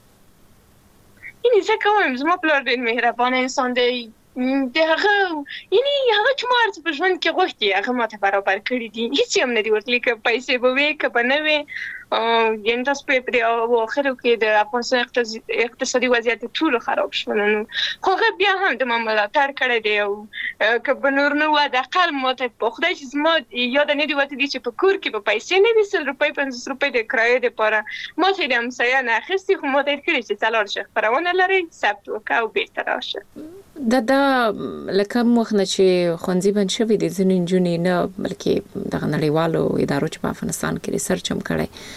یعنې زه کوم زما پلار ډېر مهربانه انسان دی د هغه یعنی هغه چې ما ارڅ په ژوند کې غوښتي هغه ماته برابر کړی دي هیڅ هم نه دی ورتلی که پیسې به وي که به نه وي یعنی تاسو په پرې اواخرو کې د افغانستان اقتصادي وضعیت ټولو خراب شول نو خو هغه بیا هم د ما ملاتړ کړی دی او که به نور نه وه د اقل ماته په خدای چې زما یاده نه دي وتلي چې په کور کې به پیسې نه وي سل روپۍ پنځوس روپۍ د کرایې دپاره ماته یې د همسایه نه اخیستي خو ماته یې کړي چې ته لاړ شه خپرونه لرئ ثبت وکړه او بېرته راشه. دا دا لکه وخت نه چې ښوونځي بند شوي دي ځینې نجونې نه بلکې دغه نړیوالو ادارو چې په افغانستان کې ریسرچ هم کړی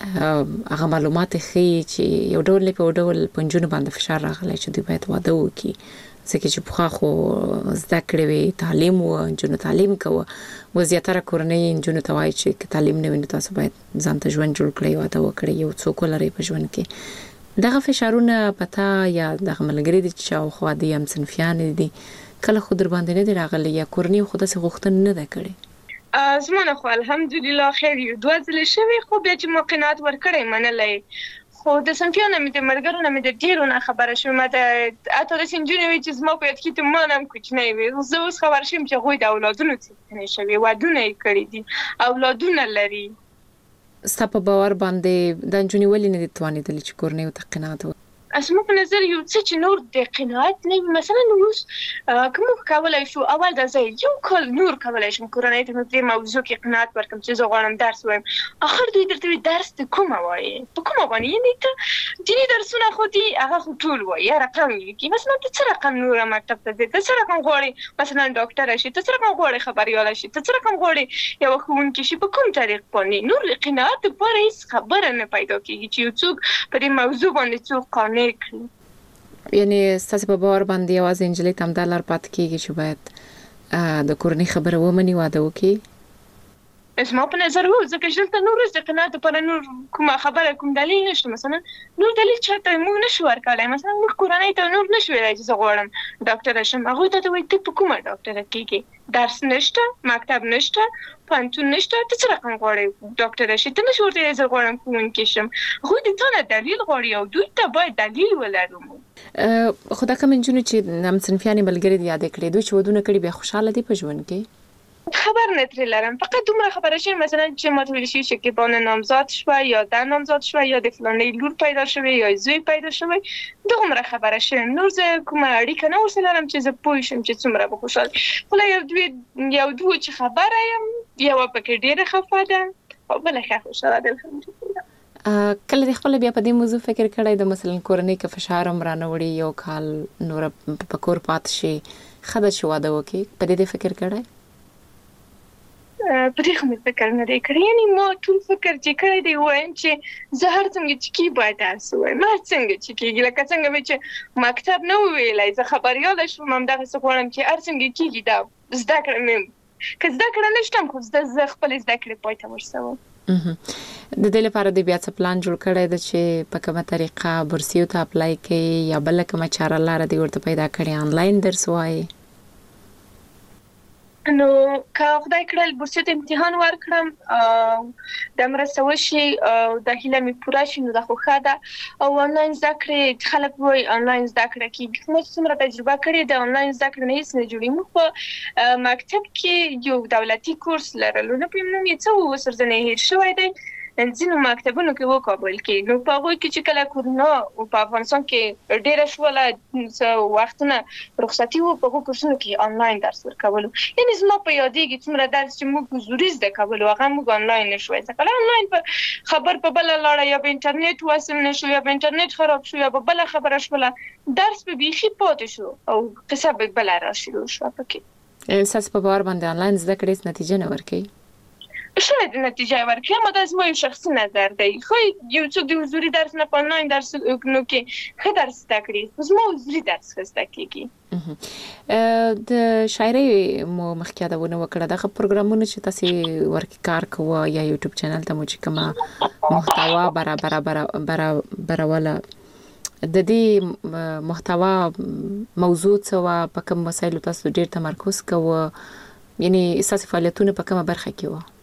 هغه معلومات ښیي چې یو ډول نه په یو ډول په نجونو باندې فشار راغلی چې دوی باید واده وکړي ځکه چې پخوا خو زده کړې وې تعلیم و نجونو تعلیم کوه و زیاتره کورنۍ نجونو ته وایي چې که تعلیم نه وي نو تاسو باید ځان ته ژوند جوړ کړئ واده وکړئ یو څوک ولرئ په ژوند کې. دغه فشارونه پتا یا دغه ملګری دي چې شاوخوا دي هم صنفیان دي کله خو در باندې نه دي راغلي یا کورنۍ خو داسې غوښتنه نه ده کړې؟ زما نه خو الحمدلله خیر یو دوه ځلې شوي خو بیا چې ما قناعت ورکړی منلی خو د صنفیانو مې د ملګرو نه مې د ډېرو نه خبره شوم د حتی داسې نجونې وي چې زما په یاد کې ته ما نه هم کوچنی وي زه اوس خبر شوم چې هغوی د اولادونو څښتنې شوي ودونه یې کړي دي اولادونه لري. ستا په باور باندې دا نجونې ولې نه دي توانېدلې چې کورنۍ ورته قناعت وکړي؟ زما په نظر یو څه چې نور د قناعت نه وي مثلا اوس که موږ کولی شو اول دا زه یو کال نور کولی شم کورنۍ ته مې په دې موضوع کې قناعت ورکړم چې زه غواړم درس ووایم اخر دوی درته وي درس ته کومه وایې په کومه باندې یعنې ته دیني درسونه خو دي هغه خو ټول وایي یا رقم یې لیکي مثلا ته څه رقم نوره مکتب ته ځې ته څه رقم غواړې مثلا ډاکټره شي ته څه رقم غواړې خبریاله شي ته څه رقم غواړې یوه ښوونکې شي په کوم طریق باندې نور د قناعت دپاره هېڅ خبره نه پیدا کېږي چې یو څوک په دې موضوع باندې څوک قانع کړي. یعنی ستاسو په باور باندې یوازې نجلۍ ته همدا لار پاتې کېږي چې باید د کورنۍ خبره ومني واده وکړي؟ زما په نظر هو ځکه چې دلته نور د قناعت دپاره نور کومه خبره کوم دلیل نشته مثلا نور دلیل چاته موږ نشو ورکولی مثلا موږ کورنۍ ته نور نشو ویلی چې زه غواړم ډاکټره شم هغوی ته ته وایي ته په کومه ډاکټره کېږې درس نشته مکتب نشته پوهنتون نشته ته څه رقم غواړې ډاکټره شي ته نشو ورته ویلی زه غواړم ښوونکې شم هغوی د تا نه دلیل غواړي او دوی ته باید دلیل ولرو. خو دا کوم نجونې چې همصنفیانې ملګرې دې یادې کړې دوی چې ودونه کړي بیا خوشحاله دي په ژوند کې؟ خبر نه ترې لرم فقط دومره خبره شوې مثلا چې ماته ویل شوي شکیبانه نامزاد شوه یا در نامزاد شوه یا د فلانۍ لور پیدا شوی یا زوی پیدا شوی دومره خبره شوې نور زه کومه اړیکه نه ورسره لرم چې زه پوه شم چې څومره به خوشحال خو یو دوی یو دوی چې خبره یم یوه پکې ډېره خفه ده او بله ښه خوشحاله ده الحمدلله. کله دې خپله بیا په دې موضوع فکر کړی د مثلا کورنۍ که فشار هم رانه وړي یو کال نوره په کور پاتې شي ښه ده چې واده وکړي په دې دې فکر کړی؟ په دې خو مې فکر نه دی کړی یعنې ما ټول فکر چې کړی دی وایم چې زه هر څنګه چې کېږي باید درس ووایم هر څنګه چې کېږي لکه څنګه مې چې مکتب نه وویلی زه خبریاله شوم همدغسې غواړم چې هر څنګه کېږي دا زده کړه مې که زده کړه نشته خو زه خپلې زده کړې پای ته ورسوم. د دې لپاره د بیا څه پلان جوړ کړی ده چې په کومه طریقه بورسیو ته اپلای کوي یا بله کومه چاره لاره دې ورته پیدا کړې آنلاین درس وایي؟ نو که خدای کړل بورسیت امتحان ورکړم او د مرسته وشي او د هیله می پوره شي نو د خوخه ده او آنلاین زده کړې خلک وایي آنلاین زده کړه کې موږ څومره تجربه کړې د آنلاین زده کړې نه هیڅ نه جوړي موږ په مکتب کې یو دولتي کورس لرلو نه پېم نو یې څو وسرځنه هیر شوی دی ځینو مکتبونو کې وکابل کې نو په هغه کې چې کله کورونا او په افغانستان کې ډېر شوله څو وختونه رخصتي وو په هغه کورسونو کې آنلاین درس ورکول یعنی زما په یادېږي څومره درس چې موږ حضوري زده کول هغه موږ آنلاین نشوي ځکه آنلاین په خبر په بل لاړه یا په انټرنیټ واسم نشو یا په انټرنیټ خراب شو یا په بل خبره شوله درس به بيخي پاتې شو او قصه به بل راشي شو پکې اساس په باور باندې آنلاین زده کړې نتیجه نه ورکړي شاید نتیجه ورکړي اما دا زما یو شخصي نظر دی خو یو څوک د حضوري درس نه په آنلاین درس نو کې ښه درس زده کړي زما حضوري درس زده کېږي د شاعرۍ مو مخکې دا ونه وکړه دغه پروګرامونه چې تاسو ورکې کار کوه یا یوټیوب چینل ته مو چې کومه محتوا برابر برابروله د دې محتوا موضوع څه په کوم مسایلو تاسو ډېر تمرکز کوه یعنی اساسي فعالیتونه په کومه برخه کې وو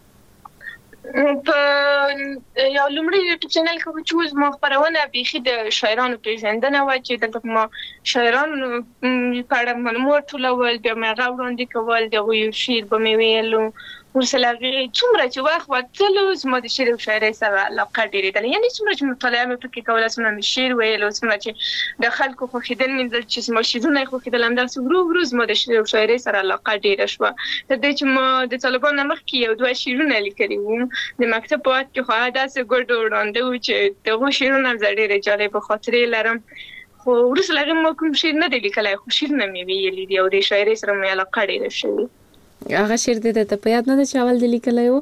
په یو لومړی یوټیوب چینل کې چې مو خبرونه بيخي د شاعرانو پیژندنه و چې دغه ما شاعرانو په اړه معلومات ټولول بیا مې غوړاندې کول دغه یو شعر به مې ویلو ورسره څومره چې وخت وتلو زما د شعر او شاعرۍ سره علاقه ډېرې ده یعنی څومره چې مطالعه مې پکې کوله څومره مې شعر ویلو څومره چې د خلکو خوښیدل مې چې زما شعرونه خوښیدل همداسې ورو ورو زما د شعر او شاعرۍ سره علاقه ډېره شوه تر دې چې ما د طالبانو مخکې یو دوه شعرونه لیکلي وو د مکتب په وخت کې خو داسې ګډ وړاندې و چې دغه شعرونه ډېرې جالب خاطرې لرم خو وروسته هغه ما کوم شعر نه دی لیکلی خو شعرونه مې ویلي دي او د شاعرۍ سره مې علاقه ډېره شوې هغه شعر دې ته په یاد نه ده چې اول دې لیکلی و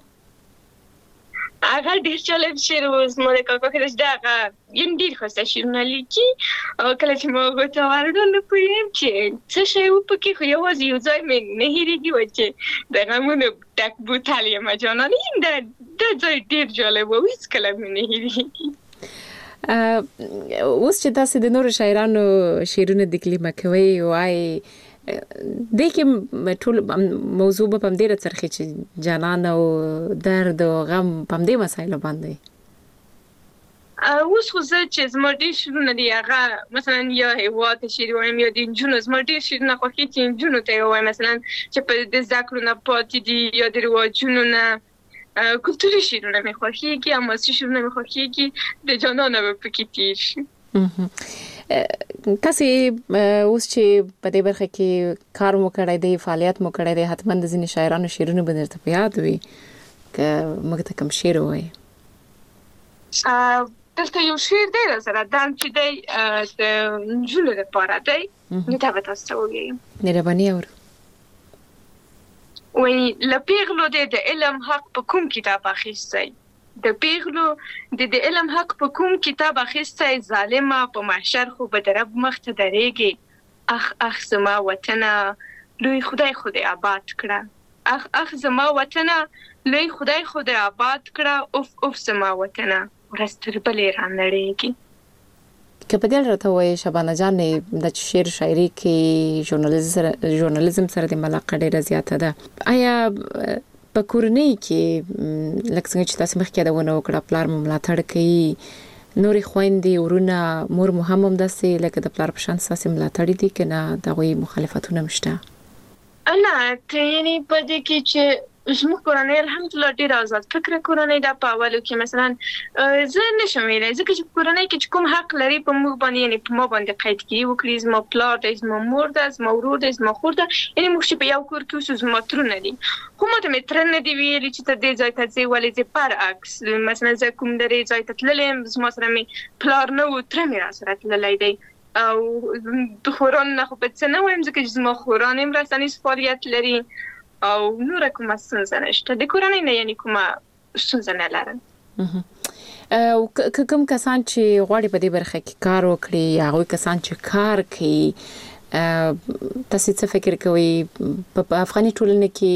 هغه ډېر جالب شعر و زما د کاکا کې دا هغه یم ډېر ښایسته شعرونه لیکي او کله چې ما هغو ته ورغلم نه پوهېږم چې څه شی و پکې خو یوازې یو ځای مې نه هېرېږي و چې د غمونو ډک بوتل یم جانانه دا ځای ډېر جالب و هېڅکله مې نه هېرېږي اوس چې تاسو د نورو شاعرانو شعرونه تکلیمه کوئ وایي د کوم ټول موضوع په دې راڅرخي چې جانان او درد او غم په دې مسایلو باندې اوس خو زه چې زما ډېر شعرونه دي هغه مثلا یا هیواد شعر وایم یا د نجونو زما ډېر شعرونه خوښي چې نجونو ته وایم مثلا چې په د زده کړو نه پاتې دي یا د رواجونو نه کلتوري شعرونه مې خوښېږي حماسي شعرونه مې خوښېږي د جانان به پکې تیر شي تاسو اوس چې په دې برخه کې کار مو کړی دی فعالیت مو کړی دی حتما د ځینې شاعرانو شعرونه به درته په یاد وي که موږ ته کوم شعر وایي دلته یو شعر دی راسره دا چې دی د نجونو لپاره دی نو دا به تاسو ته ووایم مهرباني اورو وایي له پیغلو دی د علم حق په کوم کتاب اخیستی د پیغلو د د علم حق په کوم کتاب اخیستی ظالمه په محشر خو به د رب مخ ته درېږي اخ اخ زما وطنه لوی خدای خدای آباد کړه اخ اخ زما وطنه لوی خدای خدای آباد کړه اوف اوف زما وطنه ورځ تر بلې رانړېږي که په دې راته وایي شبانه جانې د شعر شاعري کې ژورنالیزم سره د علاقه ډېره زیاته ده آیا په کورنۍ کې لکه څنګه چې تاسو مخکې دا ونه وکړه پلار مو ملاتړ کوي نورې خویندې ورونه مور مو هم همداسې لکه د پلار په شان ستاسې ملاتړ دي که نه د هغوی مخالفتونه هم شته نه یعنې په دې کې چې زموږ کورنۍ الحمدلله ډېر آزاد فکره کورنۍ ده په اولو کې مثلا زه نشم ویلی ځکه چې په کورنۍ کې چې کوم حق لري په موږ باندې یعنې په ما باندې قیدګي وکړي زما پلار دی زما مور ده زما ورور دی زما خور ده یعنې موږ چې په یو کور کې اوسو زما ترونه دي خو ماته مې تره نه دي ویلي چې ته دې ځای ته ځې ولې ځې برعکس مثلا زه کوم درې ځای ته تللی یم زما سره مې پلار نه و تره مې راسره تللی دی او د خورانو نه خو په څه نه وایم ځکه چې زما خوران هم رسنیز فعالیت لري او نوره کومه ستونزه نشته د کورنۍ نه یعنې کومه ستونزه نه لرم او کوم کسان چې غواړي په دې برخه کې کار وکړي هغوی کسان چې کار کوي تاسو څه فکر کوئ په افغاني ټولنه کې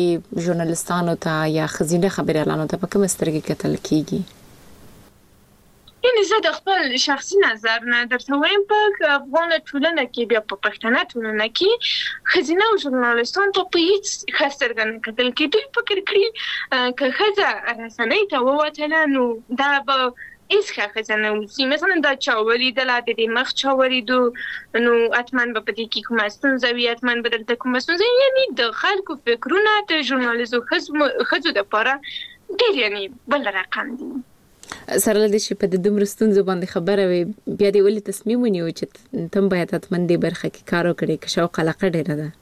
ژورنالستانو ته یا ښځینه خبریالانو ته په کومه سترګه کتل کیږي یعنې یعنی زه د خپل شخصي نظر نه درته وایم په افغان ټولنه کې بیا په پښتنه ټولنه کې ښځینه ژورنالیستان ته په هیڅ ښه سترګه نه کتل کېږي. دوی فکر کړي که ښځه رسنۍ ته ووتله نو دا به هیڅ ښه ښځه نه اوسي. مثلا دا چا ولیدله د دې مخ چا ولیدو نو حتما به په دې کې کومه ستونزه وي، حتما به دلته کومه ستونزه وي. یعنې د خلکو فکرونه د ژورنالیزو ښځو دپاره ډېر یعنې بل رقم دي. سره له دې چې په دې دومره ستونزو باندې خبره وي بیا دې ولې تصمیم ونیو چې تم باید حتما دې برخه کې کار وکړې که شوق علاقه ډېره ده؟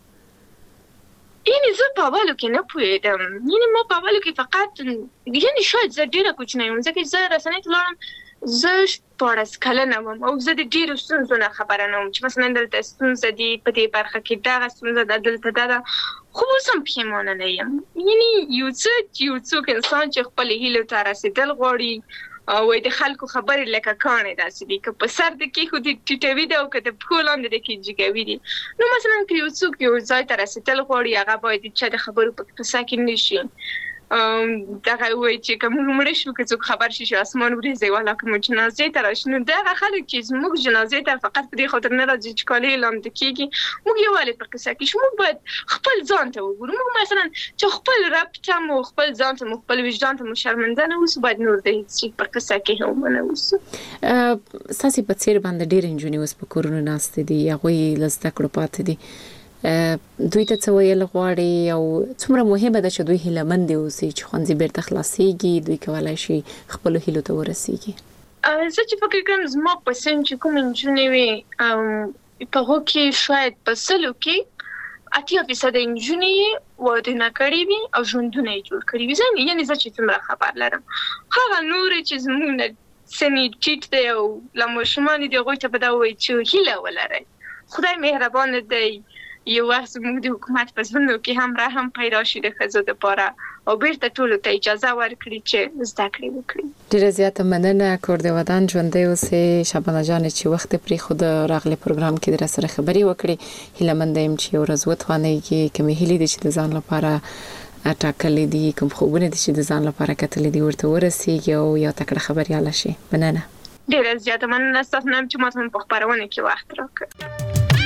یعنی زه په اولو کې نه پوهېدم. یعنی ما په اولو کې فقط یعنی شاید زه ډېره کوچنۍ وم ځکه چې زه رسنۍ ته لاړم زه شپاړس کلنه وم او زه د ډېرو ستونزو نه خبره نه وم چې مثلا دلته ستونزه دي په دې برخه کې دغه ستونزه ده دلته دا ده. خو اوس هم پښیمانه نه یم. یعنی یو څه یو څوک انسان چې خپلې هیلو ته رسېدل غواړي وایي د خلکو خبرې لکه کاڼې داسې دي که په سر د کېښودي ټیټوي دي او که د پښو لاندې د کې جګوي دي. نو مثلا که یو څوک یو ځای ته رسېدل غواړي هغه باید د چا د خبرو په قصه کې نه شي. دغه وایي چې که موږ مړه شو که څوک خبر شي چې اسمان وریځي والا که موږ جنازې ته راشي نو دغه خلک چې زموږ جنازې ته فقط په دې خاطر نه راځي چې کالي یې لامده کېږي موږ یووالی په قصه کې شو. موږ باید خپل ځان ته وګورو. موږ مثلا چې خپل رب ته مو خپل ځان ته مو خپل وجدان ته مو شرمنده نه اوسو باید نور د هېڅ شي په قصه کې هم ونه اوسو. ستاسې په څېر باندې ډېرې نجونې اوس په کورونو ناستې دي هغوی له زده کړو پاتې دي. دوی ته څه ویل غواړي او څومره مهمه ده چې دوی هیلهمندې اوسي چې ښوونځي بیرته خلاصېږي دوی کولی شي خپلو هیلو ته ورسېږي؟ زه چې فکر کوم زما په سن چې کومې نجونې وي په هغو کې شاید په سلو کې اتیا فیصده نجونې یې واده نه کړي وي او ژوندونه یې جوړ کړي وي. زه یعنې زه چې څومره خبر لرم هغه نورې چې زموږ نه سن یې ټیټ دی او له ماشومان دي هغوی ته به دا ووایي چې هیله ولرئ. خدای مهربانه دی. یو وخت زموږ د حکومت په زړونو کې هم رحم پیدا شي د ښځو دپاره او بیرته ټولو ته اجازه ورکړي چې زده کړې وکړي. ډېره زیاته مننه کور د ودان ژوندی اوسې شبانه جانې چې وخت یې پرېښود راغلی پروګرام کې در سره خبرې وکړې. هیلهمنده یم چې یو ورځ وتوانېږي کومې هیلې دي چې د ځان لپاره ټاکلې دي کوم خوبونه دي چې د ځان لپاره کتلې دي ورته ورسېږي او یو تکړه خبریاله شي. مننه. ډېره زیاته مننه ستاسو نه چې ما ته په خپرونه کې وخت راکړ.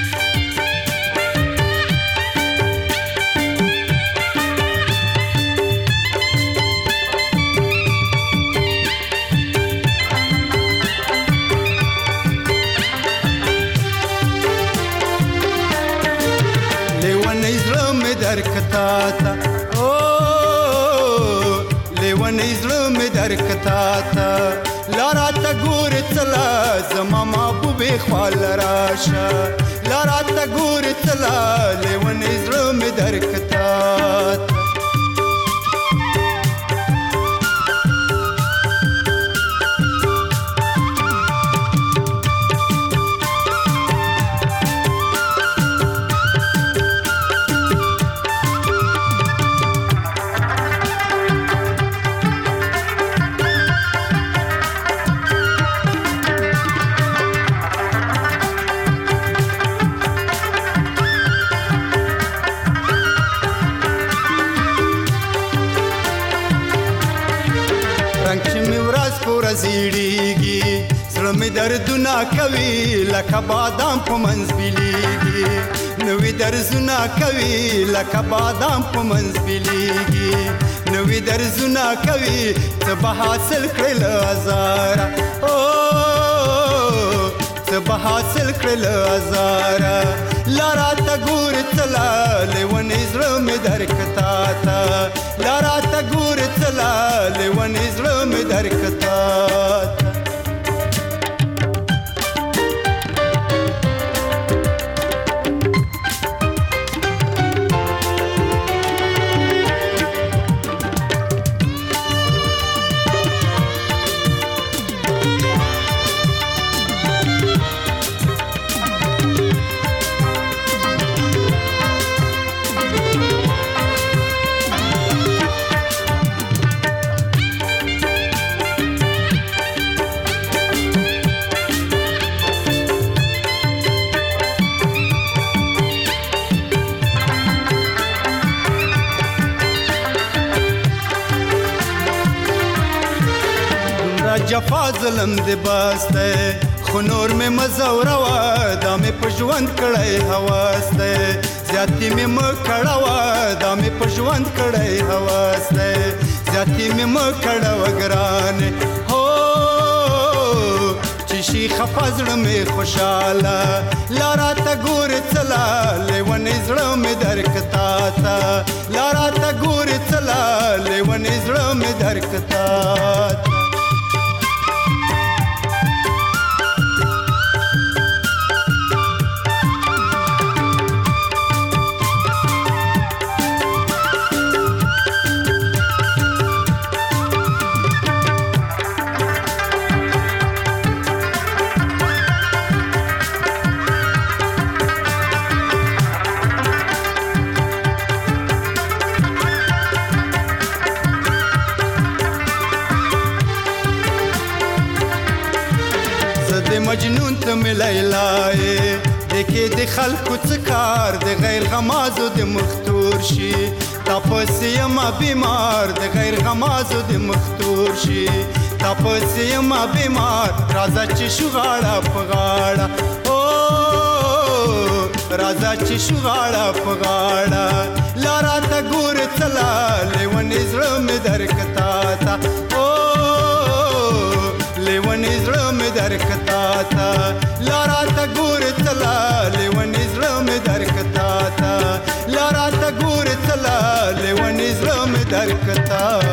درکتاتا او لیونی زړه مې درکتاتا لارا ته ګور تلا زما محبوبې خال راشه لارا ته ګور تلا لیونی زړه مې درکتاتا زیړیږي زړه مې دردونه کوي لکه بادام په منځ بیلیږي نوې درزونه کوي لکه بادام په منځ بیلیږي نوې درزونه کوي څه به حاصل کړې له هزاره او څه به حاصل کړې له هزاره لارا ته ګور تلا لیونی زړه مې درکتاته لارا ته ګور تلا لیونی زړه مې درکتاته ظلم دې بس دی خو نور مې مزوروه دا مې په ژوند کړی هوس دی زیاتې مې مه کړوه دا مې په ژوند کړی هوس دی زیاتې مې مه کړوه ګرانې هو چې شي خفه زړه مې خوشحاله لاره ته ګورې څله لیونی زړه مې درک تا ته لاره ته ګورې څله لیونی زړه مې درک تا ته مجنون ته مې لیلا یې د کې د خلکو څه کار د غیر غمازو د مختور شي تا پسې یمه بیمار د غیر غمازو د مختور شي تا پسې یمه بیمار راځه چې شو غاړه په غاړه او راځه چې شو غاړه په غاړه لاره ته ګورې څله لیونی زړه مې درک تا ته او لیونی زړه مې درک تا ته لاره ته ګورې څله لیونی زړه مې درک تا ته لاره ته ګورې څله لیونی زړه مې درک تا